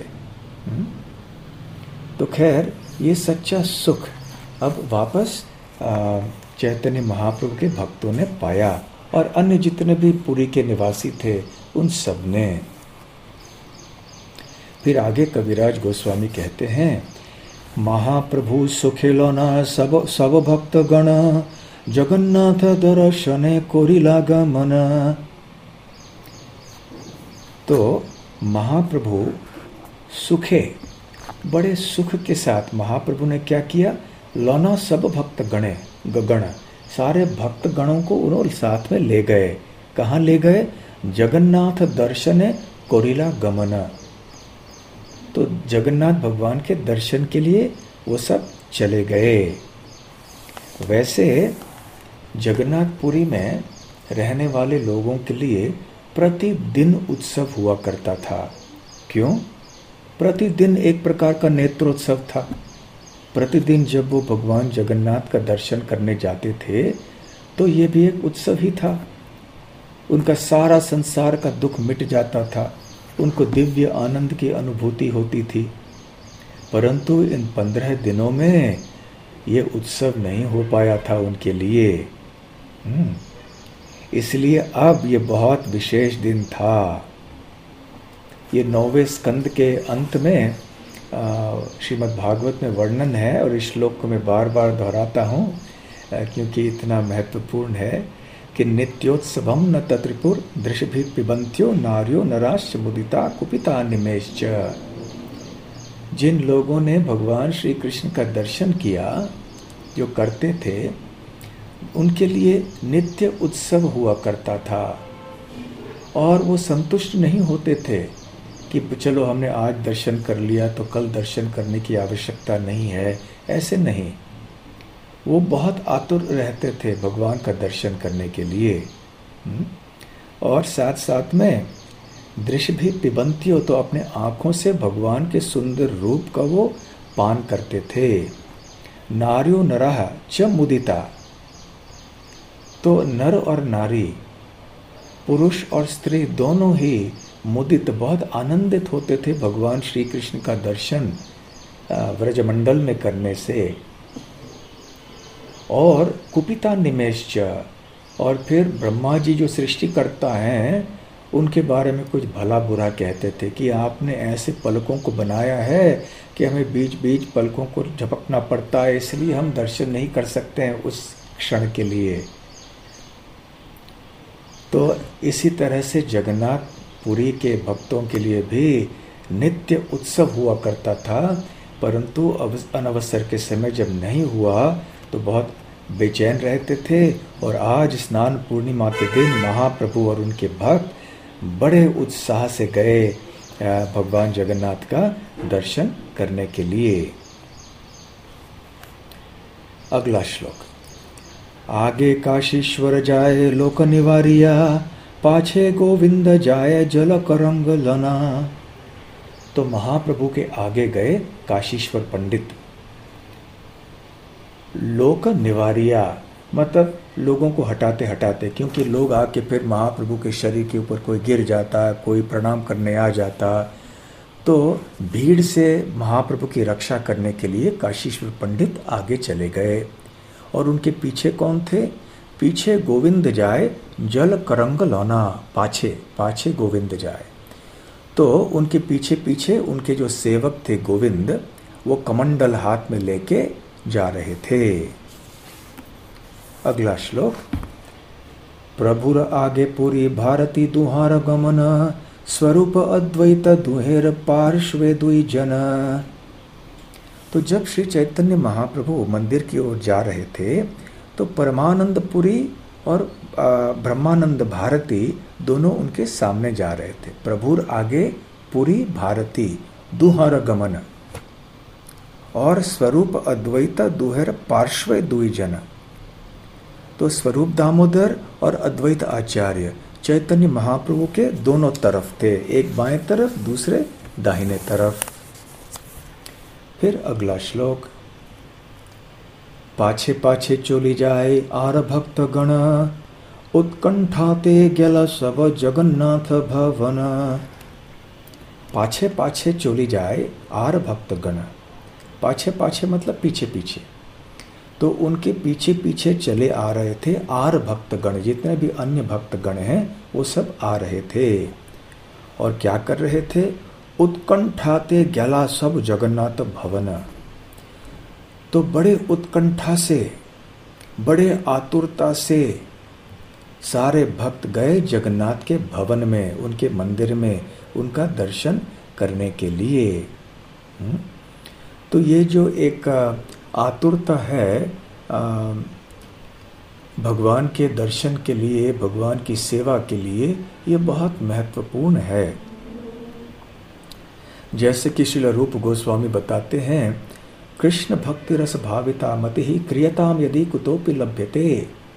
तो खैर ये सच्चा सुख अब वापस चैतन्य महाप्रभु के भक्तों ने पाया और अन्य जितने भी पुरी के निवासी थे उन सब ने। फिर आगे कविराज गोस्वामी कहते हैं, महाप्रभु सुखेलोना सब सब भक्त गण जगन्नाथ दर्शने कोरिला गमन। तो महाप्रभु सुखे, बड़े सुख के साथ महाप्रभु ने क्या किया, लोना सब भक्त गणे गण, सारे भक्त गणों को उन्होंने साथ में ले गए। कहाँ ले गए, जगन्नाथ दर्शने कोरिला गमन। तो जगन्नाथ भगवान के दर्शन के लिए वो सब चले गए। वैसे जगन्नाथपुरी में रहने वाले लोगों के लिए प्रतिदिन उत्सव हुआ करता था। क्यों? प्रतिदिन एक प्रकार का नेत्रोत्सव था। प्रतिदिन जब वो भगवान जगन्नाथ का दर्शन करने जाते थे तो ये भी एक उत्सव ही था। उनका सारा संसार का दुख मिट जाता था, उनको दिव्य आनंद की अनुभूति होती थी। परंतु इन पंद्रह दिनों में ये उत्सव नहीं हो पाया था उनके लिए। इसलिए अब ये बहुत विशेष दिन था। ये नौवें स्कंद के अंत में श्रीमद् भागवत में वर्णन है और इस श्लोक को मैं बार बार दोहराता हूँ क्योंकि इतना महत्वपूर्ण है कि नित्योत्सवम न तत्रिपुर दृशभि पिबंत्यो नार्यो नराश्च मुदिता कुपिता निमेश्च। जिन लोगों ने भगवान श्री कृष्ण का दर्शन किया, जो करते थे, उनके लिए नित्य उत्सव हुआ करता था और वो संतुष्ट नहीं होते थे कि चलो हमने आज दर्शन कर लिया तो कल दर्शन करने की आवश्यकता नहीं है। ऐसे नहीं, वो बहुत आतुर रहते थे भगवान का दर्शन करने के लिए। और साथ साथ में दृश्य भी पिबंतियों, तो अपने आंखों से भगवान के सुंदर रूप का वो पान करते थे। नार्यो नरः च मुदिता, तो नर और नारी, पुरुष और स्त्री दोनों ही मुदित, बहुत आनंदित होते थे भगवान श्री कृष्ण का दर्शन व्रजमंडल में करने से। और कुपिता निमेश्च, और फिर ब्रह्मा जी जो सृष्टि करता है उनके बारे में कुछ भला बुरा कहते थे कि आपने ऐसे पलकों को बनाया है कि हमें बीच बीच पलकों को झपकना पड़ता है, इसलिए हम दर्शन नहीं कर सकते हैं उस क्षण के लिए। तो इसी तरह से जगन्नाथ पुरी के भक्तों के लिए भी नित्य उत्सव हुआ करता था, परंतु अनवसर के समय जब नहीं हुआ तो बहुत बेचैन रहते थे। और आज स्नान पूर्णिमा के दिन महाप्रभु और उनके भक्त बड़े उत्साह से गए भगवान जगन्नाथ का दर्शन करने के लिए। अगला श्लोक, आगे काशीश्वर जाए लोक निवारिया, पाछे गोविंद जाए जल करंग लना। तो महाप्रभु के आगे गए काशीश्वर पंडित। लोक निवारिया मतलब लोगों को हटाते हटाते, क्योंकि लोग आके फिर महाप्रभु के शरीर के ऊपर कोई गिर जाता, कोई प्रणाम करने आ जाता, तो भीड़ से महाप्रभु की रक्षा करने के लिए काशीश्वर पंडित आगे चले गए और उनके पीछे कौन थे? पीछे गोविंद जाए जल करंग लौना, पाछे पाछे गोविंद जाए। तो उनके पीछे पीछे उनके जो सेवक थे गोविंद, वो कमंडल हाथ में लेके जा रहे थे। अगला श्लोक। प्रभुर आगे पूरी भारती दुहार गमन, स्वरूप अद्वैत दुहेर पार्श्वे दुई जन। तो जब श्री चैतन्य महाप्रभु मंदिर की ओर जा रहे थे तो परमानंदपुरी और ब्रह्मानंद भारती दोनों उनके सामने जा रहे थे। प्रभुर आगे पुरी भारती दुहर गमन और स्वरूप अद्वैत दुहर पार्श्व दुई जन। तो स्वरूप दामोदर और अद्वैत आचार्य चैतन्य महाप्रभु के दोनों तरफ थे, एक बाएं तरफ दूसरे दाहिने तरफ। फिर अगला श्लोक। पाछे पाछे चोली जाए आर भक्त गण, उत्कंठाते गेला सब जगन्नाथ भवन। पाछे पाछे चोली जाए आर भक्त गण, पाछे पाछे मतलब पीछे पीछे। तो उनके पीछे पीछे चले आ रहे थे आर भक्त गण, जितने भी अन्य भक्त गण हैं वो सब आ रहे थे। और क्या कर रहे थे? उत्कंठाते गेला सब जगन्नाथ भवन। तो बड़े उत्कंठा से, बड़े आतुरता से सारे भक्त गए जगन्नाथ के भवन में, उनके मंदिर में उनका दर्शन करने के लिए। तो ये जो एक आतुरता है भगवान के दर्शन के लिए, भगवान की सेवा के लिए, ये बहुत महत्वपूर्ण है। जैसे कि श्रील रूप गोस्वामी बताते हैं, कृष्ण भक्ति रस भाविता मति ही क्रियताम यदि कुतोपि लभ्यते।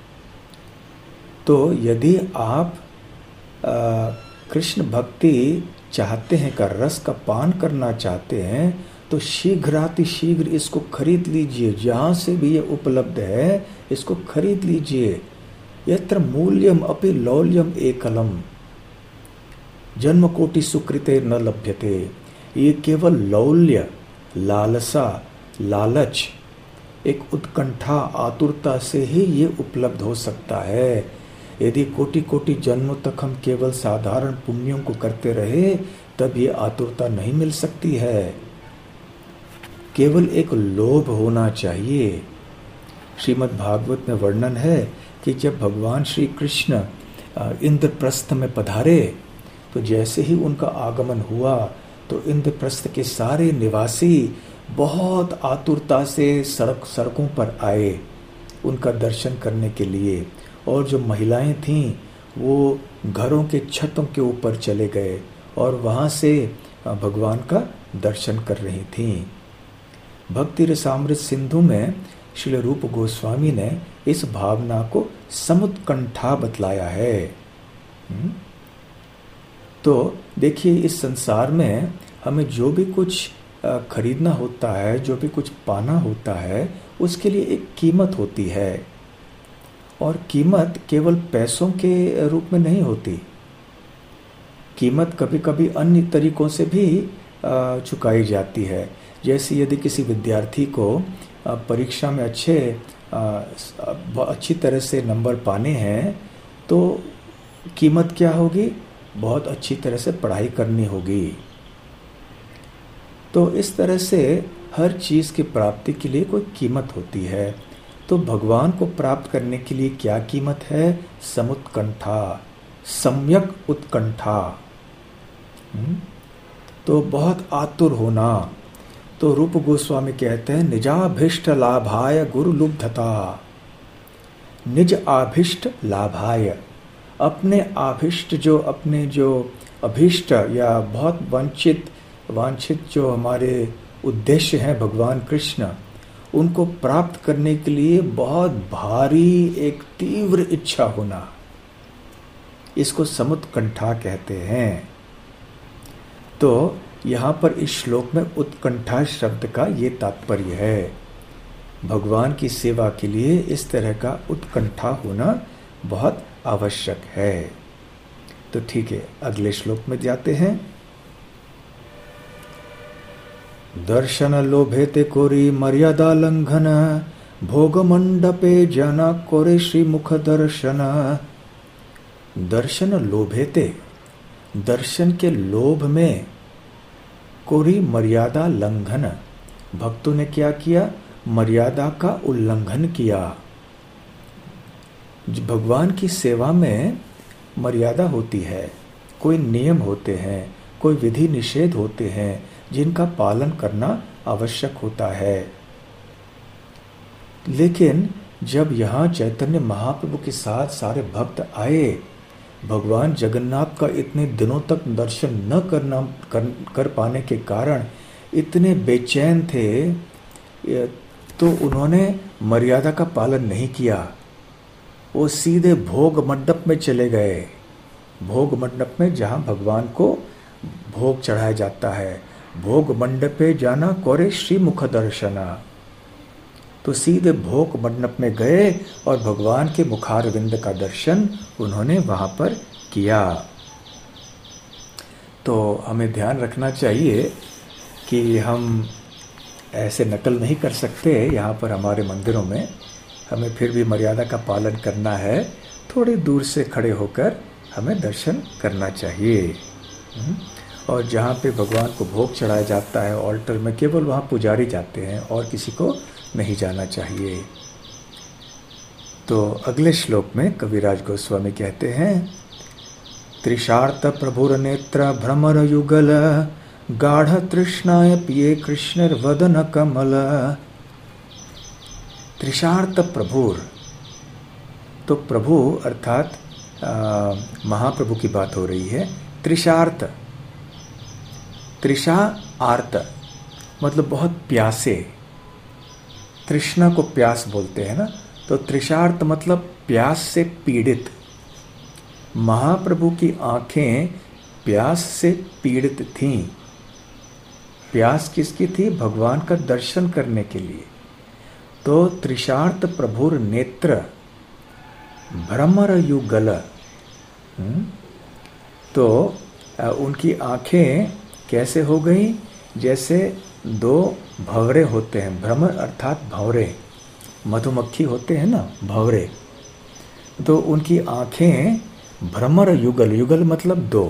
तो यदि आप आ, कृष्ण भक्ति चाहते हैं, का रस का पान करना चाहते हैं, तो शीघ्राति शीघ्र इसको खरीद लीजिए। जहां से भी ये उपलब्ध है इसको खरीद लीजिए। यत्र मूल्यम अपि लौल्यम एकलम, जन्म कोटि सुकृते न लभ्यते। ये केवल लौल्य, लालसा, लालच, एक उत्कंठा, आतुरता से ही ये उपलब्ध हो सकता है। यदि कोटि कोटि जन्मों तक हम केवल साधारण पुण्यों को करते रहे तब ये आतुरता नहीं मिल सकती है। केवल एक लोभ होना चाहिए। श्रीमद् भागवत में वर्णन है कि जब भगवान श्री कृष्ण इंद्रप्रस्थ में पधारे तो जैसे ही उनका आगमन हुआ तो इंद्रप्रस्थ के सारे निवासी बहुत आतुरता से सड़क सड़कों पर आए उनका दर्शन करने के लिए। और जो महिलाएं थीं वो घरों के छतों के ऊपर चले गए और वहां से भगवान का दर्शन कर रही थीं। भक्ति रसामृत सिंधु में श्री रूप गोस्वामी ने इस भावना को समुत्कंठा बतलाया है। तो देखिए, इस संसार में हमें जो भी कुछ खरीदना होता है, जो भी कुछ पाना होता है, उसके लिए एक कीमत होती है। और कीमत केवल पैसों के रूप में नहीं होती। कीमत कभी कभी अन्य तरीकों से भी चुकाई जाती है। जैसे यदि किसी विद्यार्थी को परीक्षा में अच्छे अच्छी तरह से नंबर पाने हैं तो कीमत क्या होगी? बहुत अच्छी तरह से पढ़ाई करनी होगी। तो इस तरह से हर चीज़ की प्राप्ति के लिए कोई कीमत होती है। तो भगवान को प्राप्त करने के लिए क्या कीमत है? समुत्कंठा, सम्यक उत्कंठा। तो बहुत आतुर होना। तो रूप गोस्वामी कहते हैं, निजाभिष्ट लाभाय गुरु लुब्धता। निज आभिष्ट लाभाय, अपने आभिष्ट, जो अपने जो अभिष्ट या बहुत वांछित वांछित जो हमारे उद्देश्य हैं भगवान कृष्ण, उनको प्राप्त करने के लिए बहुत भारी एक तीव्र इच्छा होना, इसको समुत्कंठा कहते हैं। तो यहाँ पर इस श्लोक में उत्कंठा शब्द का ये तात्पर्य है। भगवान की सेवा के लिए इस तरह का उत्कंठा होना बहुत आवश्यक है। तो ठीक है, अगले श्लोक में जाते हैं। दर्शन लोभे ते कोरी मर्यादा लंघन, भोग मंडपे जना कोरे श्री मुख दर्शन। दर्शन लोभे ते, दर्शन के लोभ में, कोरी मर्यादा लंघन, भक्तों ने क्या किया? मर्यादा का उल्लंघन किया। भगवान की सेवा में मर्यादा होती है, कोई नियम होते हैं, कोई विधि निषेध होते हैं जिनका पालन करना आवश्यक होता है। लेकिन जब यहाँ चैतन्य महाप्रभु के साथ सारे भक्त आए, भगवान जगन्नाथ का इतने दिनों तक दर्शन न करना कर, कर पाने के कारण इतने बेचैन थे, तो उन्होंने मर्यादा का पालन नहीं किया। वो सीधे भोग मंडप में चले गए। भोग मंडप में जहाँ भगवान को भोग चढ़ाया जाता है, भोग मंडपे जाना कोरे श्री मुख दर्शना। तो सीधे भोग मंडप में गए और भगवान के मुखारविंद का दर्शन उन्होंने वहां पर किया। तो हमें ध्यान रखना चाहिए कि हम ऐसे नकल नहीं कर सकते। यहाँ पर हमारे मंदिरों में हमें फिर भी मर्यादा का पालन करना है। थोड़ी दूर से खड़े होकर हमें दर्शन करना चाहिए। और जहाँ पे भगवान को भोग चढ़ाया जाता है ऑल्टर में, केवल वहाँ पुजारी जाते हैं और किसी को नहीं जाना चाहिए। तो अगले श्लोक में कविराज गोस्वामी कहते हैं, त्रिशार्थ प्रभुर नेत्र भ्रमर युगल, गाढ़ तृष्णाय पिए कृष्ण वदन कमल। त्रिशार्थ प्रभुर, तो प्रभु अर्थात महाप्रभु की बात हो रही है। त्रिशार्थ, त्रिशा आर्त मतलब बहुत प्यासे, तृष्णा को प्यास बोलते हैं ना, तो त्रिशार्थ मतलब प्यास से पीड़ित। महाप्रभु की आंखें प्यास से पीड़ित थीं। प्यास किसकी थी? भगवान का दर्शन करने के लिए। तो त्रिशार्थ प्रभुर नेत्र भ्रमर युगल, तो उनकी आंखें कैसे हो गई? जैसे दो भंवरे होते हैं। भ्रमर अर्थात भंवरे, मधुमक्खी होते हैं ना, भंवरे। तो उनकी आंखें भ्रमर युगल, युगल मतलब दो,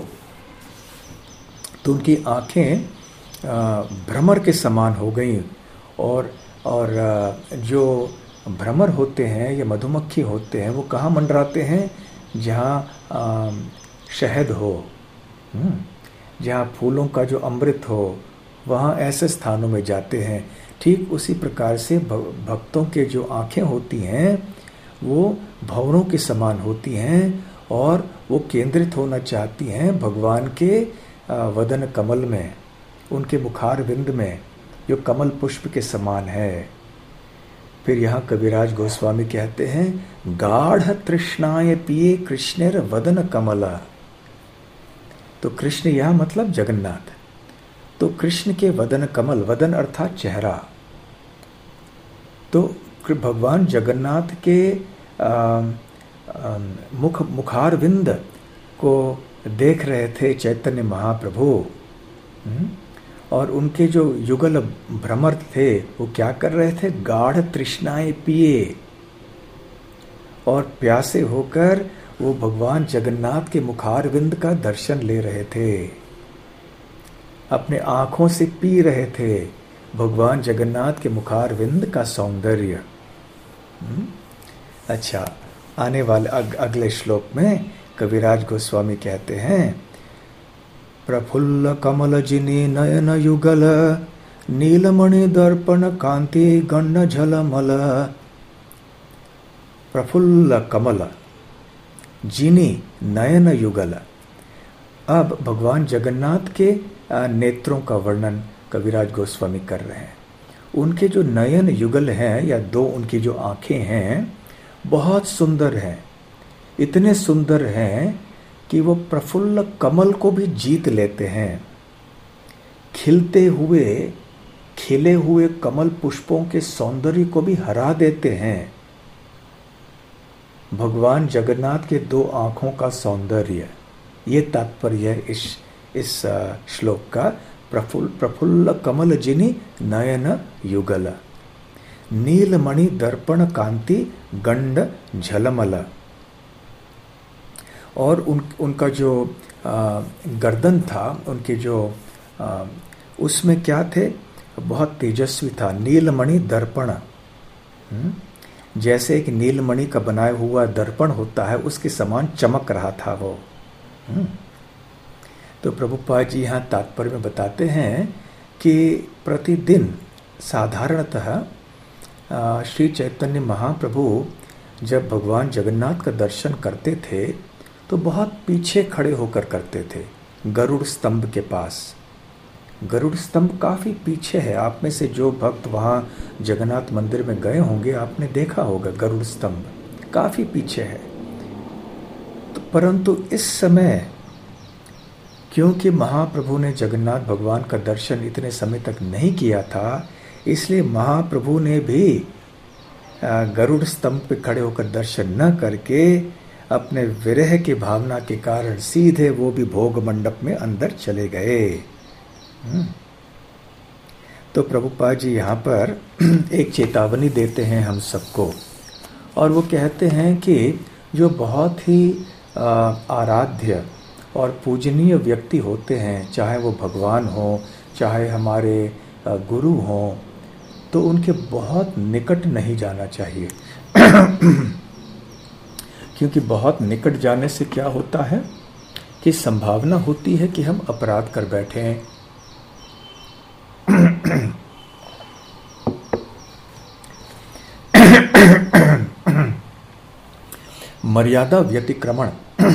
तो उनकी आंखें भ्रमर के समान हो गई। और और जो भ्रमर होते हैं या मधुमक्खी होते हैं वो कहाँ मंडराते हैं? जहाँ शहद हो, जहाँ फूलों का जो अमृत हो, वहाँ ऐसे स्थानों में जाते हैं। ठीक उसी प्रकार से भक्तों के जो आंखें होती हैं वो भंवरों के समान होती हैं और वो केंद्रित होना चाहती हैं भगवान के वदन कमल में, उनके मुखार विंद में, जो कमल पुष्प के समान है। फिर यहाँ कविराज गोस्वामी कहते हैं, गाढ़ तृष्णाय पिए कृष्णेर वदन कमला। तो कृष्ण यहाँ मतलब जगन्नाथ। तो कृष्ण के वदन कमल, वदन अर्थात चेहरा, तो भगवान जगन्नाथ के आ, आ, मुख मुखारविंद को देख रहे थे चैतन्य महाप्रभु। और उनके जो युगल भ्रमर थे वो क्या कर रहे थे? गाढ़ तृष्णाएं पिए और प्यासे होकर वो भगवान जगन्नाथ के मुखारविंद का दर्शन ले रहे थे, अपने आंखों से पी रहे थे भगवान जगन्नाथ के मुखारविंद का सौंदर्य। अच्छा, आने वाले अग, अगले श्लोक में कविराज गोस्वामी कहते हैं, प्रफुल्ल कमल जिनी नयन युगल, नीलमणि दर्पण कांति गण्ड झलमल। प्रफुल्ल कमल जिनी नयन युगल। अब भगवान जगन्नाथ के नेत्रों का वर्णन कविराज गोस्वामी कर रहे हैं। उनके जो नयन युगल हैं या दो उनकी जो आंखें हैं बहुत सुंदर हैं, इतने सुंदर हैं कि वो प्रफुल्ल कमल को भी जीत लेते हैं। खिलते हुए खिले हुए कमल पुष्पों के सौंदर्य को भी हरा देते हैं। भगवान जगन्नाथ के दो आंखों का सौंदर्य, ये तात्पर्य है इस इस श्लोक का। प्रफुल्ल प्रफुल्ल कमल जिनि नयन युगल, नीलमणि दर्पण कांति गंड झलमल। और उन उनका जो आ, गर्दन था, उनके जो आ, उसमें क्या थे, बहुत तेजस्वी था। नीलमणि दर्पण, जैसे एक नीलमणि का बनाया हुआ दर्पण होता है उसके समान चमक रहा था वो। तो प्रभुपाद जी यहाँ तात्पर्य में बताते हैं कि प्रतिदिन साधारणतः श्री चैतन्य महाप्रभु जब भगवान जगन्नाथ का दर्शन करते थे तो बहुत पीछे खड़े होकर करते थे, गरुड़ स्तंभ के पास। गरुड़ स्तंभ काफी पीछे है। आप में से जो भक्त वहाँ जगन्नाथ मंदिर में गए होंगे आपने देखा होगा, गरुड़ स्तंभ काफी पीछे है। तो परंतु इस समय क्योंकि महाप्रभु ने जगन्नाथ भगवान का दर्शन इतने समय तक नहीं किया था, इसलिए महाप्रभु ने भी गरुड़ स्तंभ पे खड़े होकर दर्शन न करके अपने विरह की भावना के कारण सीधे वो भी भोग मंडप में अंदर चले गए। तो प्रभुपाद जी यहाँ पर एक चेतावनी देते हैं हम सबको, और वो कहते हैं कि जो बहुत ही आराध्य और पूजनीय व्यक्ति होते हैं, चाहे वो भगवान हो, चाहे हमारे गुरु हो, तो उनके बहुत निकट नहीं जाना चाहिए। क्योंकि बहुत निकट जाने से क्या होता है कि संभावना होती है कि हम अपराध कर बैठे हैं। मर्यादा व्यतिक्रमण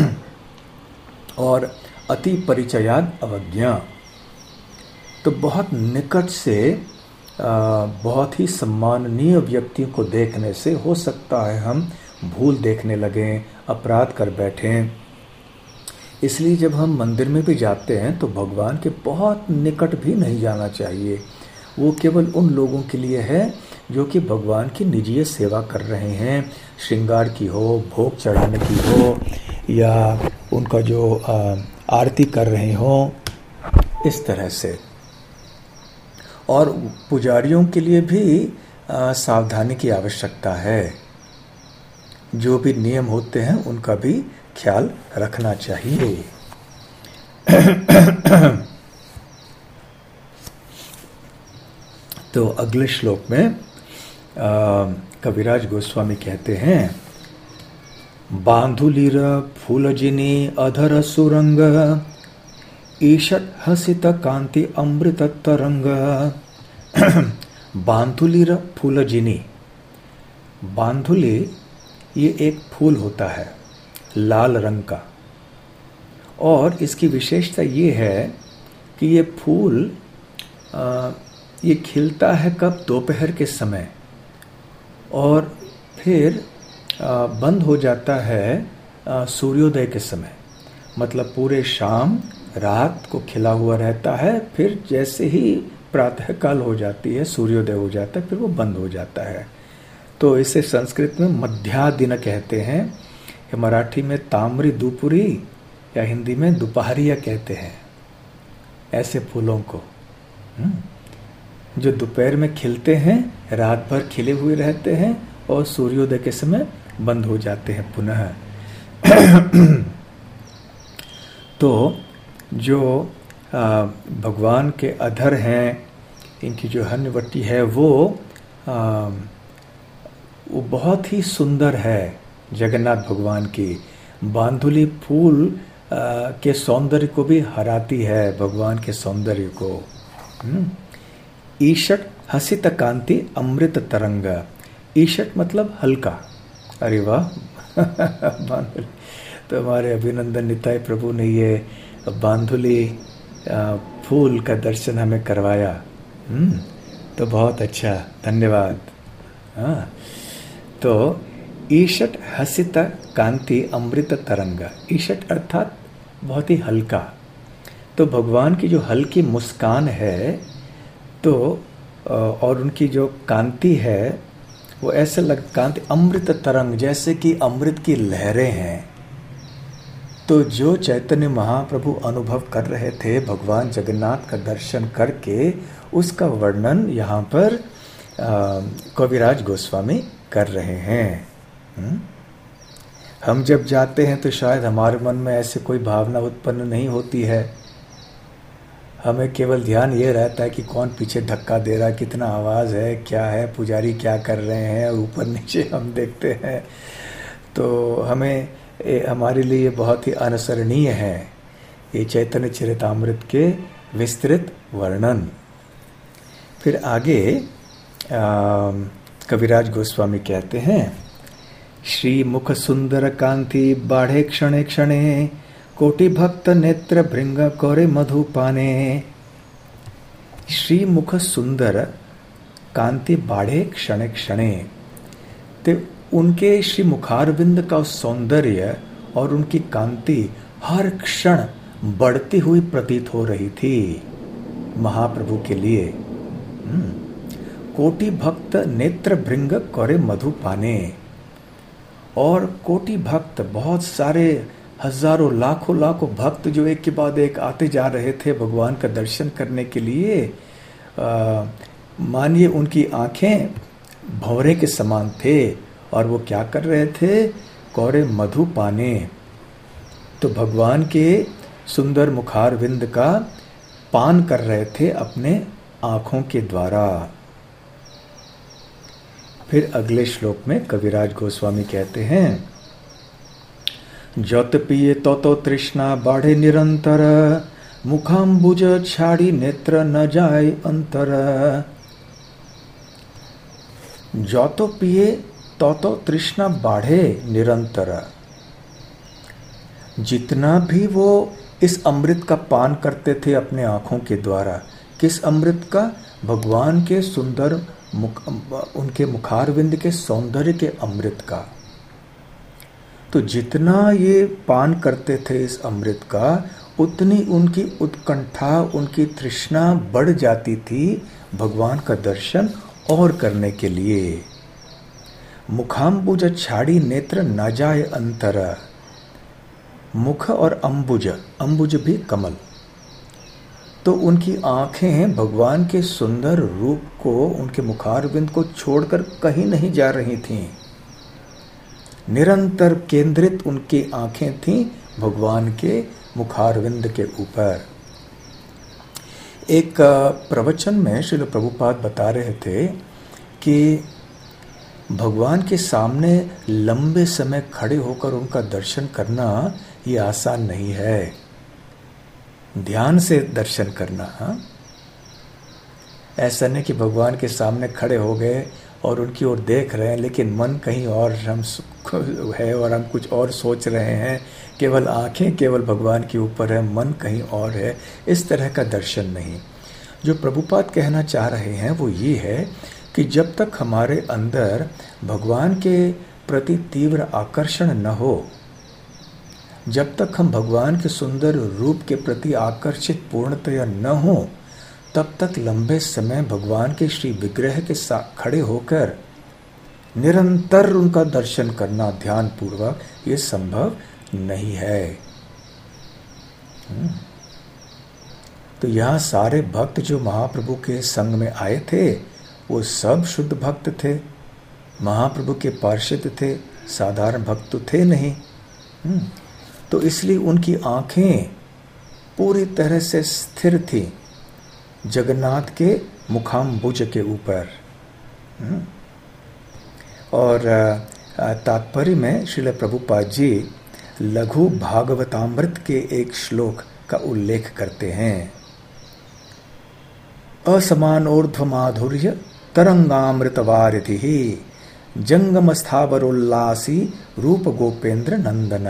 और अति परिचयाद अवज्ञा। तो बहुत निकट से बहुत ही सम्माननीय व्यक्तियों को देखने से हो सकता है हम भूल देखने लगें, अपराध कर बैठें। इसलिए जब हम मंदिर में भी जाते हैं तो भगवान के बहुत निकट भी नहीं जाना चाहिए। वो केवल उन लोगों के लिए है जो कि भगवान की निजी सेवा कर रहे हैं, श्रृंगार की हो, भोग चढ़ाने की हो, या उनका जो आ, आरती कर रहे हो, इस तरह से। और पुजारियों के लिए भी आ, सावधानी की आवश्यकता है। जो भी नियम होते हैं उनका भी ख्याल रखना चाहिए। तो अगले श्लोक में आ, कविराज गोस्वामी कहते हैं, बांधुलीर फूलजिनी अधर सुरंग, ईषट हसित कांति अमृत तरंग। बांधुलीर फूलजिनी, बांधुली ये एक फूल होता है लाल रंग का, और इसकी विशेषता ये है कि ये फूल आ, ये खिलता है कब, दोपहर के समय, और फिर आ, बंद हो जाता है आ, सूर्योदय के समय। मतलब पूरे शाम रात को खिला हुआ रहता है, फिर जैसे ही प्रातःकाल हो जाती है, सूर्योदय हो जाता है, फिर वो बंद हो जाता है। तो इसे संस्कृत में मध्यादिन कहते हैं, या मराठी में ताम्री दुपुरी, या हिंदी में दोपहरिया कहते हैं ऐसे फूलों को, जो दोपहर में खिलते हैं, रात भर खिले हुए रहते हैं और सूर्योदय के समय बंद हो जाते हैं पुनः। तो जो आ, भगवान के अधर हैं, इनकी जो हन्यवटी है वो आ, वो बहुत ही सुंदर है जगन्नाथ भगवान की। बांधुली फूल आ, के सौंदर्य को भी हराती है, भगवान के सौंदर्य को। ईषट हसित कांति अमृत तरंग। ईषट मतलब हल्का। अरे वाह बांधुली, तो हमारे अभिनंदन निताय प्रभु ने ये बांधुली फूल का दर्शन हमें करवाया। हम्म तो बहुत अच्छा, धन्यवाद। हाँ, तो ईषट हसित कांति अमृत तरंग। ईषट अर्थात बहुत ही हल्का। तो भगवान की जो हल्की मुस्कान है, तो और उनकी जो कांति है वो ऐसे लग, कांति अमृत तरंग, जैसे कि अमृत की लहरें हैं। तो जो चैतन्य महाप्रभु अनुभव कर रहे थे भगवान जगन्नाथ का दर्शन करके, उसका वर्णन यहाँ पर कविराज गोस्वामी कर रहे हैं। हुँ? हम जब जाते हैं तो शायद हमारे मन में ऐसे कोई भावना उत्पन्न नहीं होती है। हमें केवल ध्यान ये रहता है कि कौन पीछे धक्का दे रहा है, कितना आवाज़ है, क्या है, पुजारी क्या कर रहे हैं, ऊपर नीचे हम देखते हैं। तो हमें ए, हमारे लिए बहुत ही अनुसरणीय है ये चैतन्य चरितामृत के विस्तृत वर्णन। फिर आगे कविराज गोस्वामी कहते हैं, श्री मुख सुंदर कांति बाढ़े क्षणे क्षणे, कोटि भक्त नेत्र भृंग कोरे मधुपाने। श्री मुख सुंदर कांति बाढ़े क्षणे क्षणे, तो उनके श्री मुखारविंद का सौंदर्य और उनकी कांति हर क्षण बढ़ती हुई प्रतीत हो रही थी महाप्रभु के लिए। कोटि भक्त नेत्र भृंग कोरे मधुपाने, और कोटि भक्त, बहुत सारे हजारों लाखों लाखों भक्त जो एक के बाद एक आते जा रहे थे भगवान का दर्शन करने के लिए। मानिए उनकी आंखें भंवरे के समान थे और वो क्या कर रहे थे, कोरे मधु पाने। तो भगवान के सुंदर मुखारविंद का पान कर रहे थे अपने आंखों के द्वारा। फिर अगले श्लोक में कविराज गोस्वामी कहते हैं, जत पिए तो तो तृष्णा बाढ़े निरंतर, मुखाम्बुज छाड़ी नेत्र न जाए अंतर। जत पिए तो तो तृष्णा बाढ़े निरंतर, जितना भी वो इस अमृत का पान करते थे अपने आंखों के द्वारा। किस अमृत का? भगवान के सुंदर मुख, उनके मुखारविंद के सौंदर्य के अमृत का। तो जितना ये पान करते थे इस अमृत का, उतनी उनकी उत्कंठा, उनकी तृष्णा बढ़ जाती थी भगवान का दर्शन और करने के लिए। मुखाम्बुज छाड़ी नेत्र न जाए अंतर। मुख और अंबुज, अंबुज भी कमल, तो उनकी आंखें भगवान के सुंदर रूप को, उनके मुखारविंद को छोड़कर कहीं नहीं जा रही थीं। निरंतर केंद्रित उनकी आंखें थीं भगवान के मुखारविंद के ऊपर। एक प्रवचन में श्रील प्रभुपाद बता रहे थे कि भगवान के सामने लंबे समय खड़े होकर उनका दर्शन करना ये आसान नहीं है। ध्यान से दर्शन करना, हाँ, ऐसा नहीं कि भगवान के सामने खड़े हो गए और उनकी ओर देख रहे हैं लेकिन मन कहीं और हम है और हम कुछ और सोच रहे हैं। केवल आंखें केवल भगवान के ऊपर है, मन कहीं और है। इस तरह का दर्शन नहीं। जो प्रभुपाद कहना चाह रहे हैं वो ये है कि जब तक हमारे अंदर भगवान के प्रति तीव्र आकर्षण न हो, जब तक हम भगवान के सुंदर रूप के प्रति आकर्षित पूर्णतया न हो, तब तक लंबे समय भगवान के श्री विग्रह के साथ खड़े होकर निरंतर उनका दर्शन करना ध्यान पूर्वक ये संभव नहीं है। तो यहाँ सारे भक्त जो महाप्रभु के संग में आए थे वो सब शुद्ध भक्त थे, महाप्रभु के पार्षद थे, साधारण भक्त तो थे नहीं। तो इसलिए उनकी आंखें पूरी तरह से स्थिर थी जगन्नाथ के मुखाम्बुज के ऊपर। और तात्पर्य में श्रील प्रभुपाद जी लघु भागवतामृत के एक श्लोक का उल्लेख करते हैं। असमान ऊर्ध्व माधुर्य तरंगामृत वारिधि जंगम स्थावरोल्लासी रूप गोपेंद्र नंदन।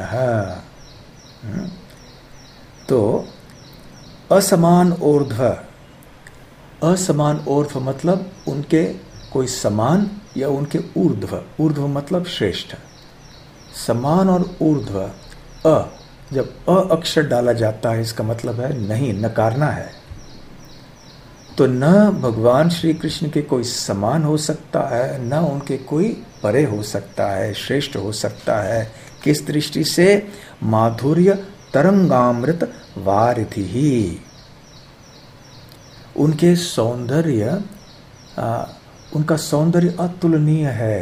तो असमान ऊर्ध्व, असमान ऊर्ध्व मतलब उनके कोई समान या उनके ऊर्ध्व। ऊर्ध्व मतलब श्रेष्ठ। समान और ऊर्ध्व, अ जब अ अक्षर डाला जाता है इसका मतलब है नहीं, नकारना है। तो न भगवान श्री कृष्ण के कोई समान हो सकता है, न उनके कोई परे हो सकता है, श्रेष्ठ हो सकता है, किस दृष्टि से? माधुर्य तरंगामृत वारिधि ही, उनके सौंदर्य, उनका सौंदर्य अतुलनीय है।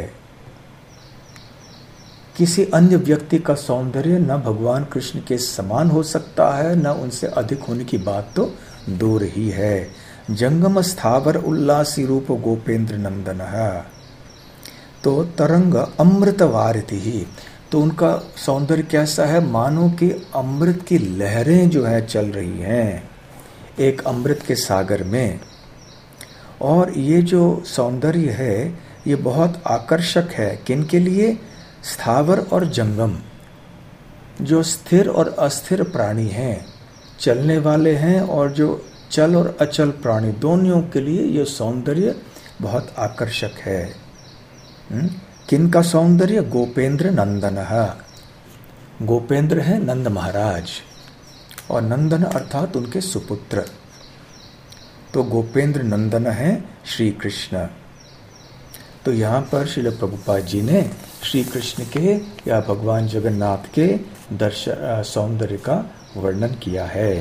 किसी अन्य व्यक्ति का सौंदर्य न भगवान कृष्ण के समान हो सकता है, न उनसे अधिक होने की बात तो दूर ही है। जंगम स्थावर उल्लासी रूप गोपेंद्र नंदन है, तो तरंग अमृत वारिधि ही, तो उनका सौंदर्य कैसा है? मानो कि अमृत की लहरें जो है चल रही हैं एक अमृत के सागर में। और ये जो सौंदर्य है ये बहुत आकर्षक है। किन के लिए? स्थावर और जंगम, जो स्थिर और अस्थिर प्राणी हैं, चलने वाले हैं, और जो चल और अचल प्राणी दोनों के लिए ये सौंदर्य बहुत आकर्षक है। हुँ? किन का सौंदर्य? गोपेंद्र नंदन। गोपेंद्र है नंद महाराज, और नंदन अर्थात उनके सुपुत्र। तो गोपेंद्र नंदन है श्री कृष्ण। तो यहाँ पर श्रील प्रभुपाद जी ने श्री कृष्ण के या भगवान जगन्नाथ के दर्शन सौंदर्य का वर्णन किया है।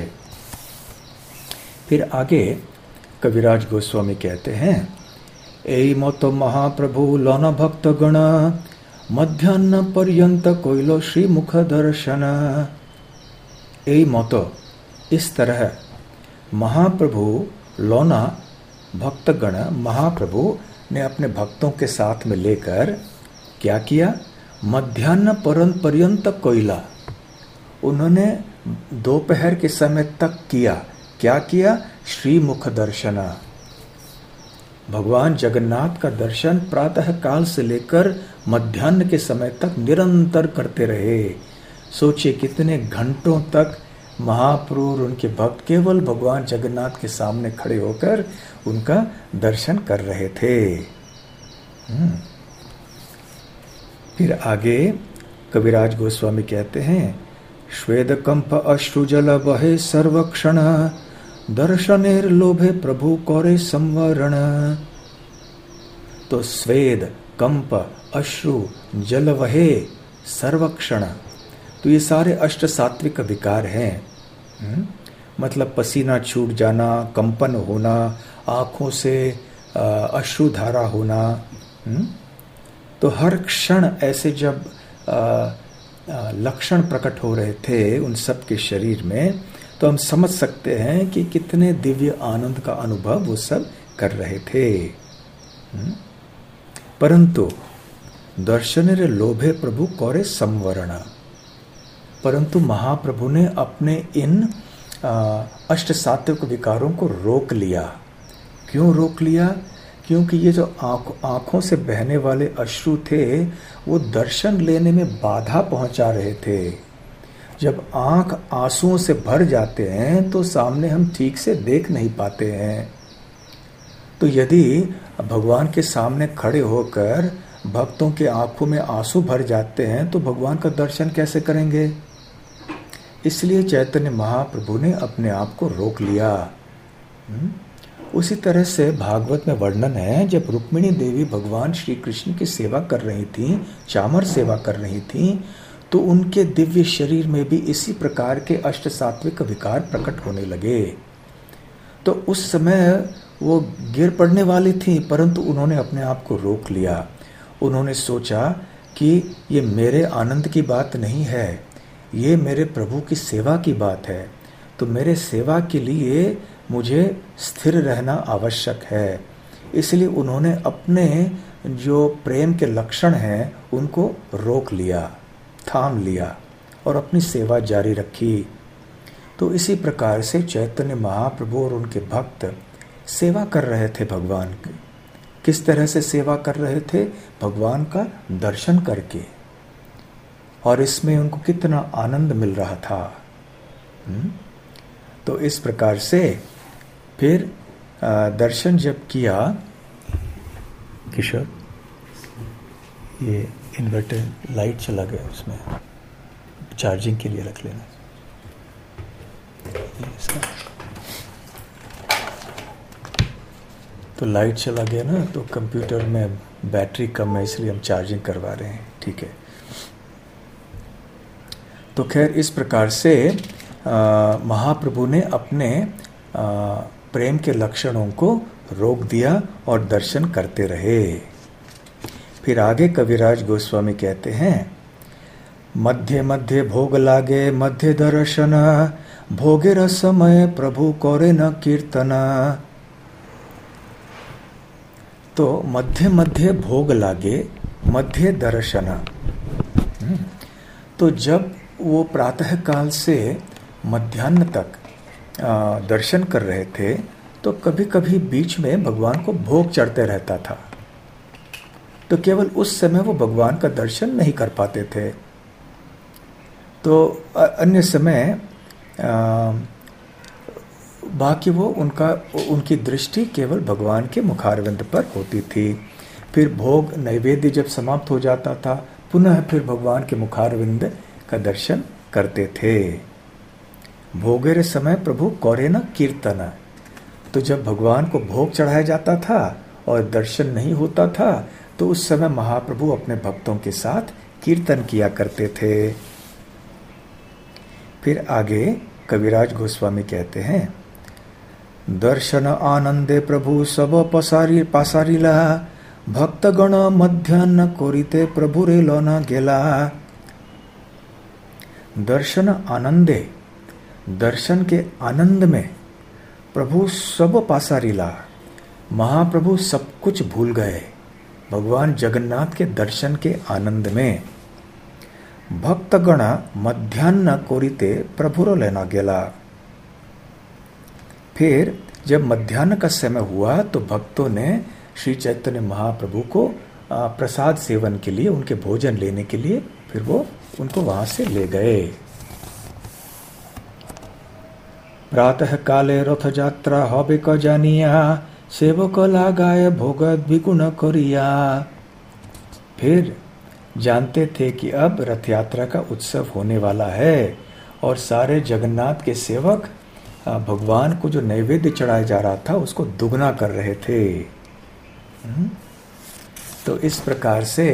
फिर आगे कविराज गोस्वामी कहते हैं, एई मत महाप्रभु लौन भक्त गण मध्याह्न पर्यंत कोइलो श्री मुख दर्शन। एई मत, इस तरह महाप्रभु लौना भक्तगण, महाप्रभु ने अपने भक्तों के साथ में लेकर क्या किया? मध्याह्न पर्यंत कोइला, उन्होंने दोपहर के समय तक किया। क्या किया? श्री मुख दर्शना, भगवान जगन्नाथ का दर्शन प्रातः काल से लेकर मध्याह्न के समय तक निरंतर करते रहे। सोचिए कितने घंटों तक महाप्रभु और उनके भक्त केवल भगवान जगन्नाथ के सामने खड़े होकर उनका दर्शन कर रहे थे। फिर आगे कविराज गोस्वामी कहते हैं, श्वेद कंप अश्रुजल बहे सर्वक्षण दर्शनेर लोभे प्रभु कौरे संवरण। तो स्वेद कंप अश्रु जल वहे सर्वक्षण, तो ये सारे अष्ट सात्विक विकार हैं। हुँ? मतलब पसीना छूट जाना, कंपन होना, आंखों से अश्रुधारा होना। हुँ? तो हर क्षण ऐसे जब लक्षण प्रकट हो रहे थे उन सब के शरीर में, तो हम समझ सकते हैं कि कितने दिव्य आनंद का अनुभव वो सब कर रहे थे। हुँ? परंतु दर्शनेर लोभे प्रभु कौरे संवरण, परंतु महाप्रभु ने अपने इन अष्ट सात्विक विकारों को रोक लिया। क्यों रोक लिया? क्योंकि ये जो आँख आँखों से बहने वाले अश्रु थे वो दर्शन लेने में बाधा पहुंचा रहे थे। जब आँख आंसुओं से भर जाते हैं तो सामने हम ठीक से देख नहीं पाते हैं। तो यदि भगवान के सामने खड़े होकर भक्तों के आंखों में आंसू भर जाते हैं तो भगवान का दर्शन कैसे करेंगे? इसलिए चैतन्य महाप्रभु ने अपने आप को रोक लिया। उसी तरह से भागवत में वर्णन है, जब रुक्मिणी देवी भगवान श्री कृष्ण की सेवा कर रही थी, चामर सेवा कर रही थी, तो उनके दिव्य शरीर में भी इसी प्रकार के अष्ट सात्विक विकार प्रकट होने लगे। तो उस समय वो गिर पड़ने वाली थी, परंतु उन्होंने अपने आप को रोक लिया। उन्होंने सोचा कि ये मेरे आनंद की बात नहीं है, ये मेरे प्रभु की सेवा की बात है। तो मेरे सेवा के लिए मुझे स्थिर रहना आवश्यक है। इसलिए उन्होंने अपने जो प्रेम के लक्षण हैं उनको रोक लिया, थाम लिया और अपनी सेवा जारी रखी। तो इसी प्रकार से चैतन्य महाप्रभु और उनके भक्त सेवा कर रहे थे भगवान की। किस तरह से सेवा कर रहे थे? भगवान का दर्शन करके, और इसमें उनको कितना आनंद मिल रहा था। हुँ? तो इस प्रकार से फिर दर्शन जब किया, किशोर ये इन्वर्टर लाइट चला गया, उसमें चार्जिंग के लिए रख लेना। तो लाइट चला गया ना, तो कंप्यूटर में बैटरी कम है, इसलिए हम चार्जिंग करवा रहे हैं। ठीक है। तो खैर इस प्रकार से आ, महाप्रभु ने अपने आ, प्रेम के लक्षणों को रोक दिया और दर्शन करते रहे। फिर आगे कविराज गोस्वामी कहते हैं, मध्य मध्य भोग लागे मध्य दर्शन, भोगे रसमय प्रभु करे न कीर्तन। तो मध्य मध्य भोग लागे मध्य दर्शन, तो जब वो प्रातः काल से मध्याह्न तक दर्शन कर रहे थे तो कभी कभी बीच में भगवान को भोग चढ़ते रहता था, तो केवल उस समय वो भगवान का दर्शन नहीं कर पाते थे। तो अन्य समय बाकी वो उनका उनकी दृष्टि केवल भगवान के मुखारविंद पर होती थी। फिर भोग नैवेद्य जब समाप्त हो जाता था, पुनः फिर भगवान के मुखारविंद का दर्शन करते थे। भोगेर समय प्रभु कौरे न कीर्तन, तो जब भगवान को भोग चढ़ाया जाता था और दर्शन नहीं होता था तो उस समय महाप्रभु अपने भक्तों के साथ कीर्तन किया करते थे। फिर आगे कविराज गोस्वामी कहते हैं, दर्शन आनंदे प्रभु सब पसारी पासारिला, भक्तगण मध्याह्न कोरिते प्रभु रे लोना गेला। दर्शन आनंदे, दर्शन के आनंद में प्रभु सब पासारिला, महाप्रभु सब कुछ भूल गए भगवान जगन्नाथ के दर्शन के आनंद में। भक्तगण मध्याह्न कोरिते प्रभुरो लेना गेला। फिर जब मध्याह्न का समय हुआ तो भक्तों ने श्री चैतन्य महाप्रभु को प्रसाद सेवन के लिए, उनके भोजन लेने के लिए फिर वो उनको वहां से ले गए। प्रातः काले रथ यात्रा हबे क जानिया, सेवक लागाय भोग द्विगुण करिया। फिर जानते थे कि अब रथ यात्रा का उत्सव होने वाला है और सारे जगन्नाथ के सेवक भगवान को जो नैवेद्य चढ़ाया जा रहा था उसको दुगना कर रहे थे। तो इस प्रकार से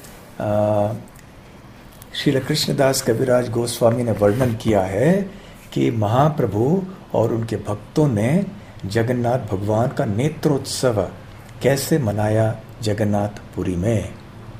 श्रील कृष्णदास कविराज गोस्वामी ने वर्णन किया है कि महाप्रभु और उनके भक्तों ने जगन्नाथ भगवान का नेत्रोत्सव कैसे मनाया जगन्नाथपुरी में।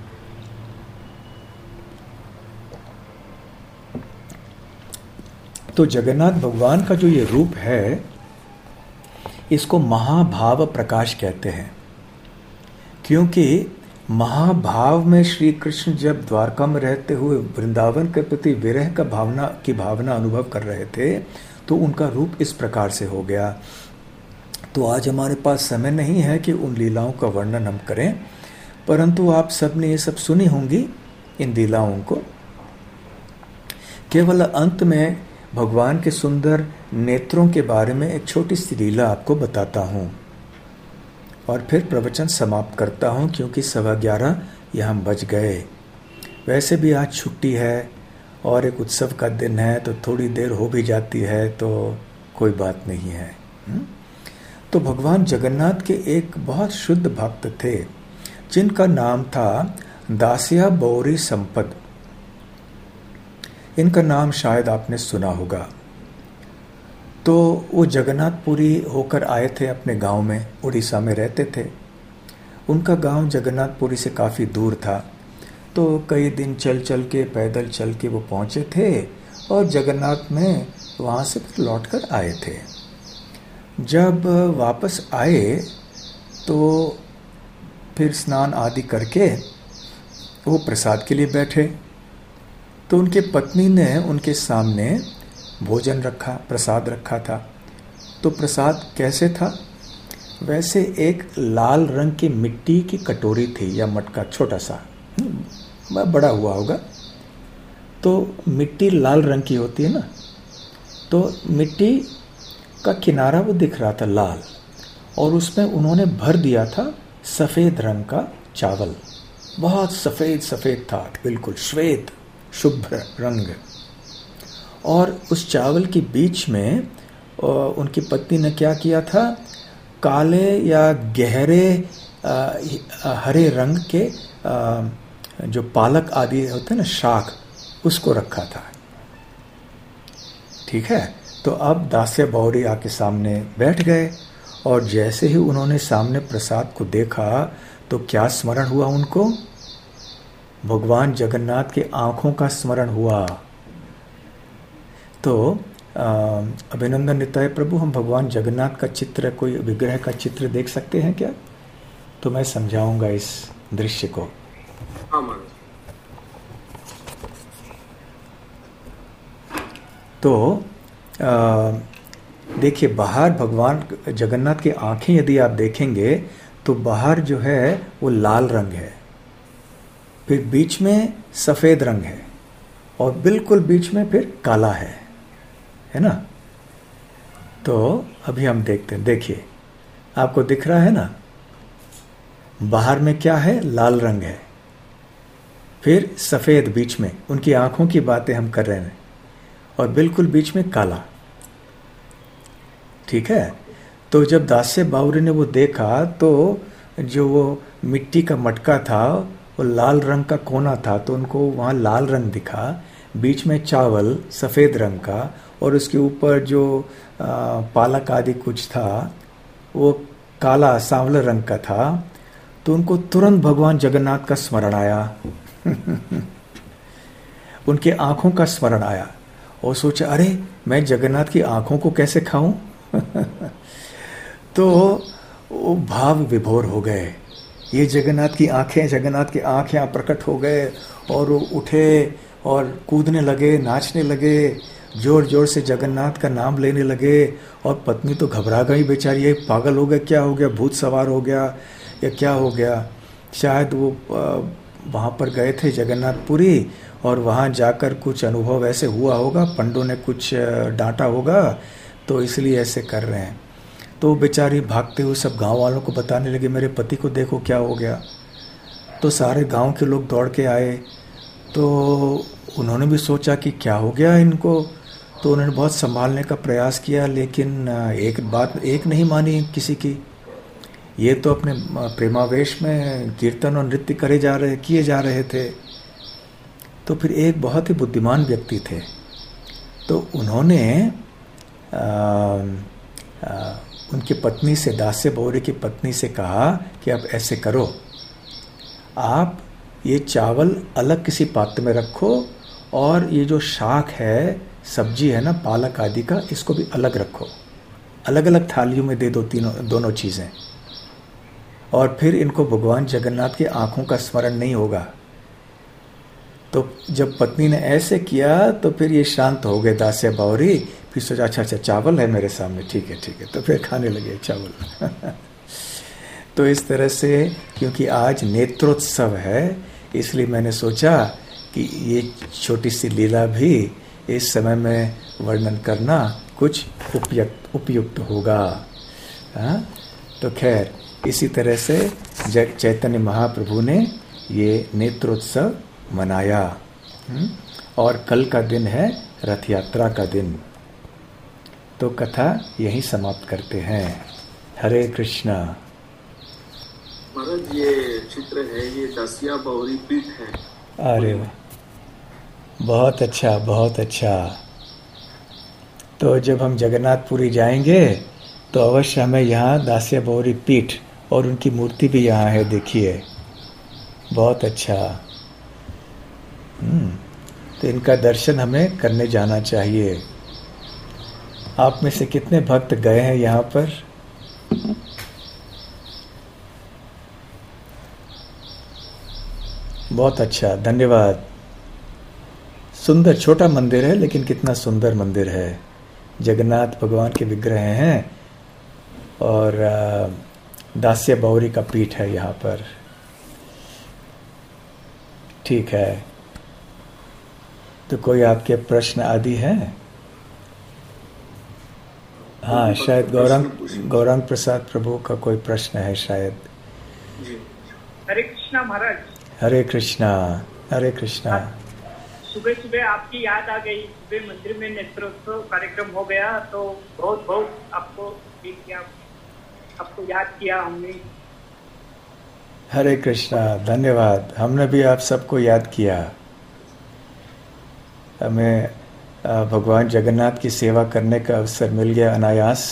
तो जगन्नाथ भगवान का जो ये रूप है इसको महाभाव प्रकाश कहते हैं, क्योंकि महाभाव में श्री कृष्ण जब द्वारका में रहते हुए वृंदावन के प्रति विरह का भावना की भावना अनुभव कर रहे थे तो उनका रूप इस प्रकार से हो गया। तो आज हमारे पास समय नहीं है कि उन लीलाओं का वर्णन हम करें, परंतु आप सबने ये सब सुनी होंगी इन लीलाओं को। केवल अंत में भगवान के सुंदर नेत्रों के बारे में एक छोटी सी लीला आपको बताता हूँ और फिर प्रवचन समाप्त करता हूँ, क्योंकि सवा ग्यारह यहाँ बज गए। वैसे भी आज छुट्टी है और एक उत्सव का दिन है तो थोड़ी देर हो भी जाती है, तो कोई बात नहीं है। तो भगवान जगन्नाथ के एक बहुत शुद्ध भक्त थे जिनका नाम था दासिया बौरी संपद। इनका नाम शायद आपने सुना होगा। तो वो जगन्नाथपुरी होकर आए थे अपने गांव में, उड़ीसा में रहते थे। उनका गांव जगन्नाथपुरी से काफ़ी दूर था, तो कई दिन चल चल के पैदल चल के वो पहुँचे थे और जगन्नाथ में वहाँ से फिर लौट कर आए थे। जब वापस आए तो फिर स्नान आदि करके वो प्रसाद के लिए बैठे, तो उनके पत्नी ने उनके सामने भोजन रखा, प्रसाद रखा था। तो प्रसाद कैसे था? वैसे एक लाल रंग की मिट्टी की कटोरी थी या मटका, छोटा सा, बड़ा हुआ होगा। तो मिट्टी लाल रंग की होती है ना, तो मिट्टी का किनारा वो दिख रहा था लाल, और उसमें उन्होंने भर दिया था सफ़ेद रंग का चावल। बहुत सफ़ेद सफ़ेद था, बिल्कुल श्वेत शुभ्र रंग। और उस चावल के बीच में उनकी पत्नी ने क्या किया था, काले या गहरे आ, हरे रंग के आ, जो पालक आदि होते हैं ना, शाक, उसको रखा था। ठीक है। तो अब दास्य बावरी आके सामने बैठ गए और जैसे ही उन्होंने सामने प्रसाद को देखा तो क्या स्मरण हुआ उनको? भगवान जगन्नाथ के आंखों का स्मरण हुआ। तो अभिनंदन निताय प्रभु, हम भगवान जगन्नाथ का चित्र, कोई विग्रह का चित्र देख सकते हैं क्या? तो मैं समझाऊंगा इस दृश्य को। तो देखिए, बाहर भगवान जगन्नाथ की आंखें यदि आप देखेंगे तो बाहर जो है वो लाल रंग है, फिर बीच में सफेद रंग है और बिल्कुल बीच में फिर काला है, है ना? तो अभी हम देखते हैं। देखिए, आपको दिख रहा है ना, बाहर में क्या है? लाल रंग है, फिर सफेद बीच में, उनकी आंखों की बातें हम कर रहे हैं, और बिल्कुल बीच में काला। ठीक है। तो जब दास्य बावरी ने वो देखा तो जो वो मिट्टी का मटका था वो लाल रंग का कोना था, तो उनको वहाँ लाल रंग दिखा, बीच में चावल सफ़ेद रंग का, और उसके ऊपर जो आ, पालक आदि कुछ था वो काला सांवले रंग का था। तो उनको तुरंत भगवान जगन्नाथ का स्मरण आया उनके आंखों का स्मरण आया और सोचा, अरे मैं जगन्नाथ की आंखों को कैसे खाऊं तो वो भाव विभोर हो गए। ये जगन्नाथ की आंखें, जगन्नाथ की आंखें यहाँ प्रकट हो गए और वो उठे और कूदने लगे, नाचने लगे, जोर जोर से जगन्नाथ का नाम लेने लगे। और पत्नी तो घबरा गई बेचारी, ये पागल हो गया, क्या हो गया, भूत सवार हो गया या क्या हो गया। शायद वो वहाँ पर गए थे जगन्नाथपुरी और वहाँ जाकर कुछ अनुभव ऐसे हुआ होगा, पंडों ने कुछ डांटा होगा तो इसलिए ऐसे कर रहे हैं। तो बेचारी भागते हुए सब गांव वालों को बताने लगे, मेरे पति को देखो क्या हो गया। तो सारे गांव के लोग दौड़ के आए, तो उन्होंने भी सोचा कि क्या हो गया इनको। तो उन्होंने बहुत संभालने का प्रयास किया, लेकिन एक बात एक नहीं मानी किसी की। ये तो अपने प्रेमावेश में कीर्तन और नृत्य करे जा रहे किए जा रहे थे। तो फिर एक बहुत ही बुद्धिमान व्यक्ति थे, तो उन्होंने आ, आ, उनकी पत्नी से, दास्य बावरी की पत्नी से कहा कि आप ऐसे करो, आप ये चावल अलग किसी पात्र में रखो और ये जो शाक है, सब्जी है ना पालक आदि का, इसको भी अलग रखो, अलग अलग थालियों में दे दो तीनों दोनों चीज़ें। और फिर इनको भगवान जगन्नाथ की आंखों का स्मरण नहीं होगा। तो जब पत्नी ने ऐसे किया तो फिर ये शांत हो गए दास्य बावरी। फिर सोचा, अच्छा अच्छा चावल है मेरे सामने, ठीक है ठीक है, तो फिर खाने लगे चावल तो इस तरह से, क्योंकि आज नेत्रोत्सव है, इसलिए मैंने सोचा कि ये छोटी सी लीला भी इस समय में वर्णन करना कुछ उपयुक्त उपयुक्त होगा। हाँ, तो खैर इसी तरह से चैतन्य महाप्रभु ने ये नेत्रोत्सव मनाया। और कल का दिन है रथ यात्रा का दिन। तो कथा यही समाप्त करते हैं। हरे कृष्णा। महाराज, ये चित्र है, ये दासिया बावरी पीठ है। अरे बहुत अच्छा, बहुत अच्छा। तो जब हम जगन्नाथपुरी जाएंगे तो अवश्य हमें यहाँ दासिया बावरी पीठ और उनकी मूर्ति भी यहाँ है, देखिए, बहुत अच्छा। हम्म तो इनका दर्शन हमें करने जाना चाहिए। आप में से कितने भक्त गए हैं यहाँ पर? बहुत अच्छा, धन्यवाद। सुंदर छोटा मंदिर है, लेकिन कितना सुंदर मंदिर है। जगन्नाथ भगवान के विग्रह हैं और दास्य बावरी का पीठ है यहाँ पर। ठीक है, तो कोई आपके प्रश्न आदि हैं? हाँ, शायद गौरांग गौरांग प्रसाद प्रभु का कोई प्रश्न है शायद। हरे कृष्णा महाराज। हरे कृष्णा, हरे कृष्णा। सुबह सुबह आपकी याद आ गई, सुबह मंदिर में नेत्रोत्सव कार्यक्रम हो गया, तो बहुत बहुत आपको किया, आपको याद किया हमने। हरे कृष्णा, धन्यवाद। हमने भी आप सबको याद किया। हमें भगवान जगन्नाथ की सेवा करने का अवसर मिल गया अनायास।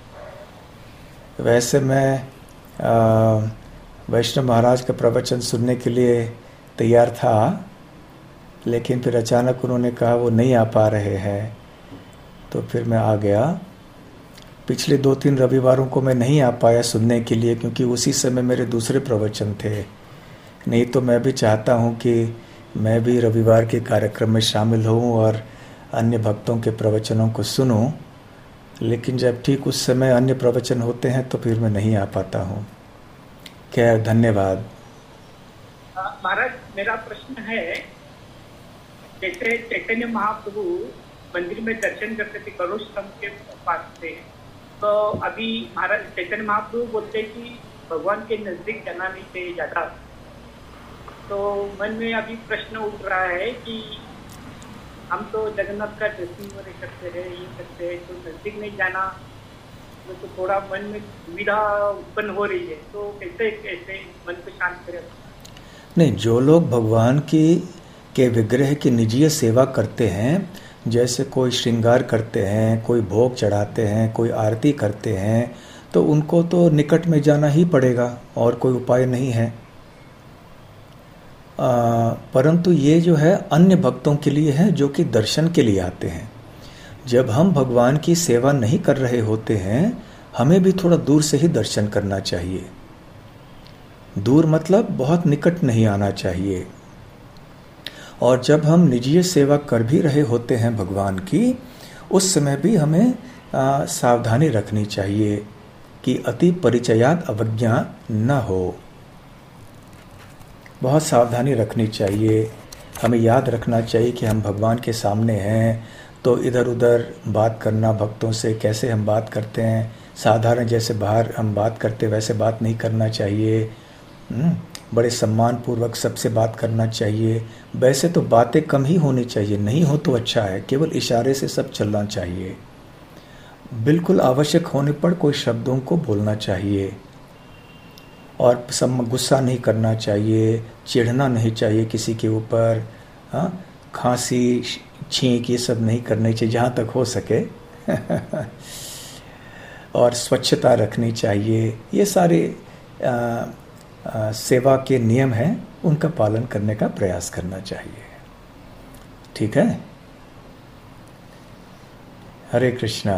वैसे मैं वैष्णव महाराज का प्रवचन सुनने के लिए तैयार था, लेकिन फिर अचानक उन्होंने कहा वो नहीं आ पा रहे हैं, तो फिर मैं आ गया। पिछले दो तीन रविवारों को मैं नहीं आ पाया सुनने के लिए, क्योंकि उसी समय मेरे दूसरे प्रवचन थे। नहीं तो मैं भी चाहता हूँ कि मैं भी रविवार के कार्यक्रम में शामिल हूँ और अन्य भक्तों के प्रवचनों को सुनूं, लेकिन जब ठीक उस समय अन्य प्रवचन होते हैं तो फिर मैं नहीं आ पाता हूँ। खैर, धन्यवाद। महाराज, मेरा प्रश्न है, जैसे चैतन्य महाप्रभु मंदिर में दर्शन करते थे गणेश स्तंभ के पास से, तो अभी महाराज चैतन्य महाप्रभु बोलते हैं कि भगवान के नजदीक जाना नहीं चाहिए ज्यादा। तो मन में अभी प्रश्न उठ रहा है कि हम तो जगन्नाथ का दर्शन वगैरह करते हैं, ये करते हैं, तो नजदीक नहीं जाना, तो थोड़ा मन में दुविधा उत्पन्न हो रही है। तो कैसे कैसे मन को शांत करें? नहीं, जो लोग भगवान की के विग्रह की निजीय सेवा करते हैं, जैसे कोई श्रृंगार करते हैं, कोई भोग चढ़ाते हैं, कोई आरती करते हैं, तो उनको तो निकट में जाना ही पड़ेगा, और कोई उपाय नहीं है। आ, परंतु ये जो है अन्य भक्तों के लिए है जो कि दर्शन के लिए आते हैं। जब हम भगवान की सेवा नहीं कर रहे होते हैं, हमें भी थोड़ा दूर से ही दर्शन करना चाहिए। दूर मतलब बहुत निकट नहीं आना चाहिए। और जब हम निजी सेवा कर भी रहे होते हैं भगवान की, उस समय भी हमें आ, सावधानी रखनी चाहिए कि अति परिचयात अवज्ञा न हो। बहुत सावधानी रखनी चाहिए। हमें याद रखना चाहिए कि हम भगवान के सामने हैं, तो इधर उधर बात करना भक्तों से, कैसे हम बात करते हैं, साधारण जैसे बाहर हम बात करते वैसे बात नहीं करना चाहिए। बड़े सम्मान पूर्वक सबसे बात करना चाहिए। वैसे तो बातें कम ही होनी चाहिए, नहीं हो तो अच्छा है, केवल इशारे से सब चलना चाहिए। बिल्कुल आवश्यक होने पर कोई शब्दों को बोलना चाहिए, और सब गुस्सा नहीं करना चाहिए, चिढ़ना नहीं चाहिए किसी के ऊपर। हाँ, खांसी छींक ये सब नहीं करनी चाहिए जहाँ तक हो सके। और स्वच्छता रखनी चाहिए। ये सारे आ, आ, सेवा के नियम हैं, उनका पालन करने का प्रयास करना चाहिए। ठीक है? हरे कृष्णा।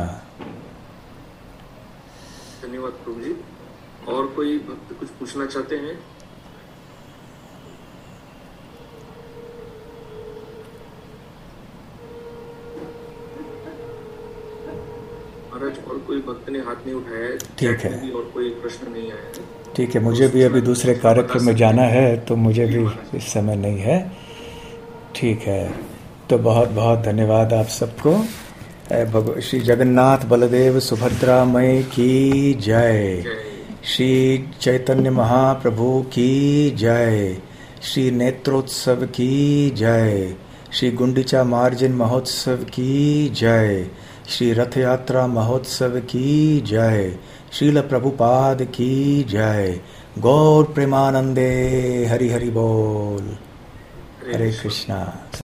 धन्यवाद प्रभु जी। और कोई भक्त कुछ पूछना चाहते हैं? महाराज, और कोई भक्त ने हाथ नहीं उठाया? ठीक है, और कोई प्रश्न नहीं आया? ठीक है, मुझे भी अभी दूसरे कार्यक्रम में जाना है, तो मुझे भी इस समय नहीं है। ठीक है, तो बहुत बहुत धन्यवाद आप सबको। श्री जगन्नाथ बलदेव सुभद्रा मई की जय। श्री चैतन्य महाप्रभु की जय। श्री नेत्रोत्सव की जय। श्री गुंडिचा मार्जन महोत्सव की जय। श्री रथ यात्रा महोत्सव की जय। श्रील प्रभुपाद की जय। गौर प्रेमानंदे। हरि हरि बोल। हरे कृष्णा।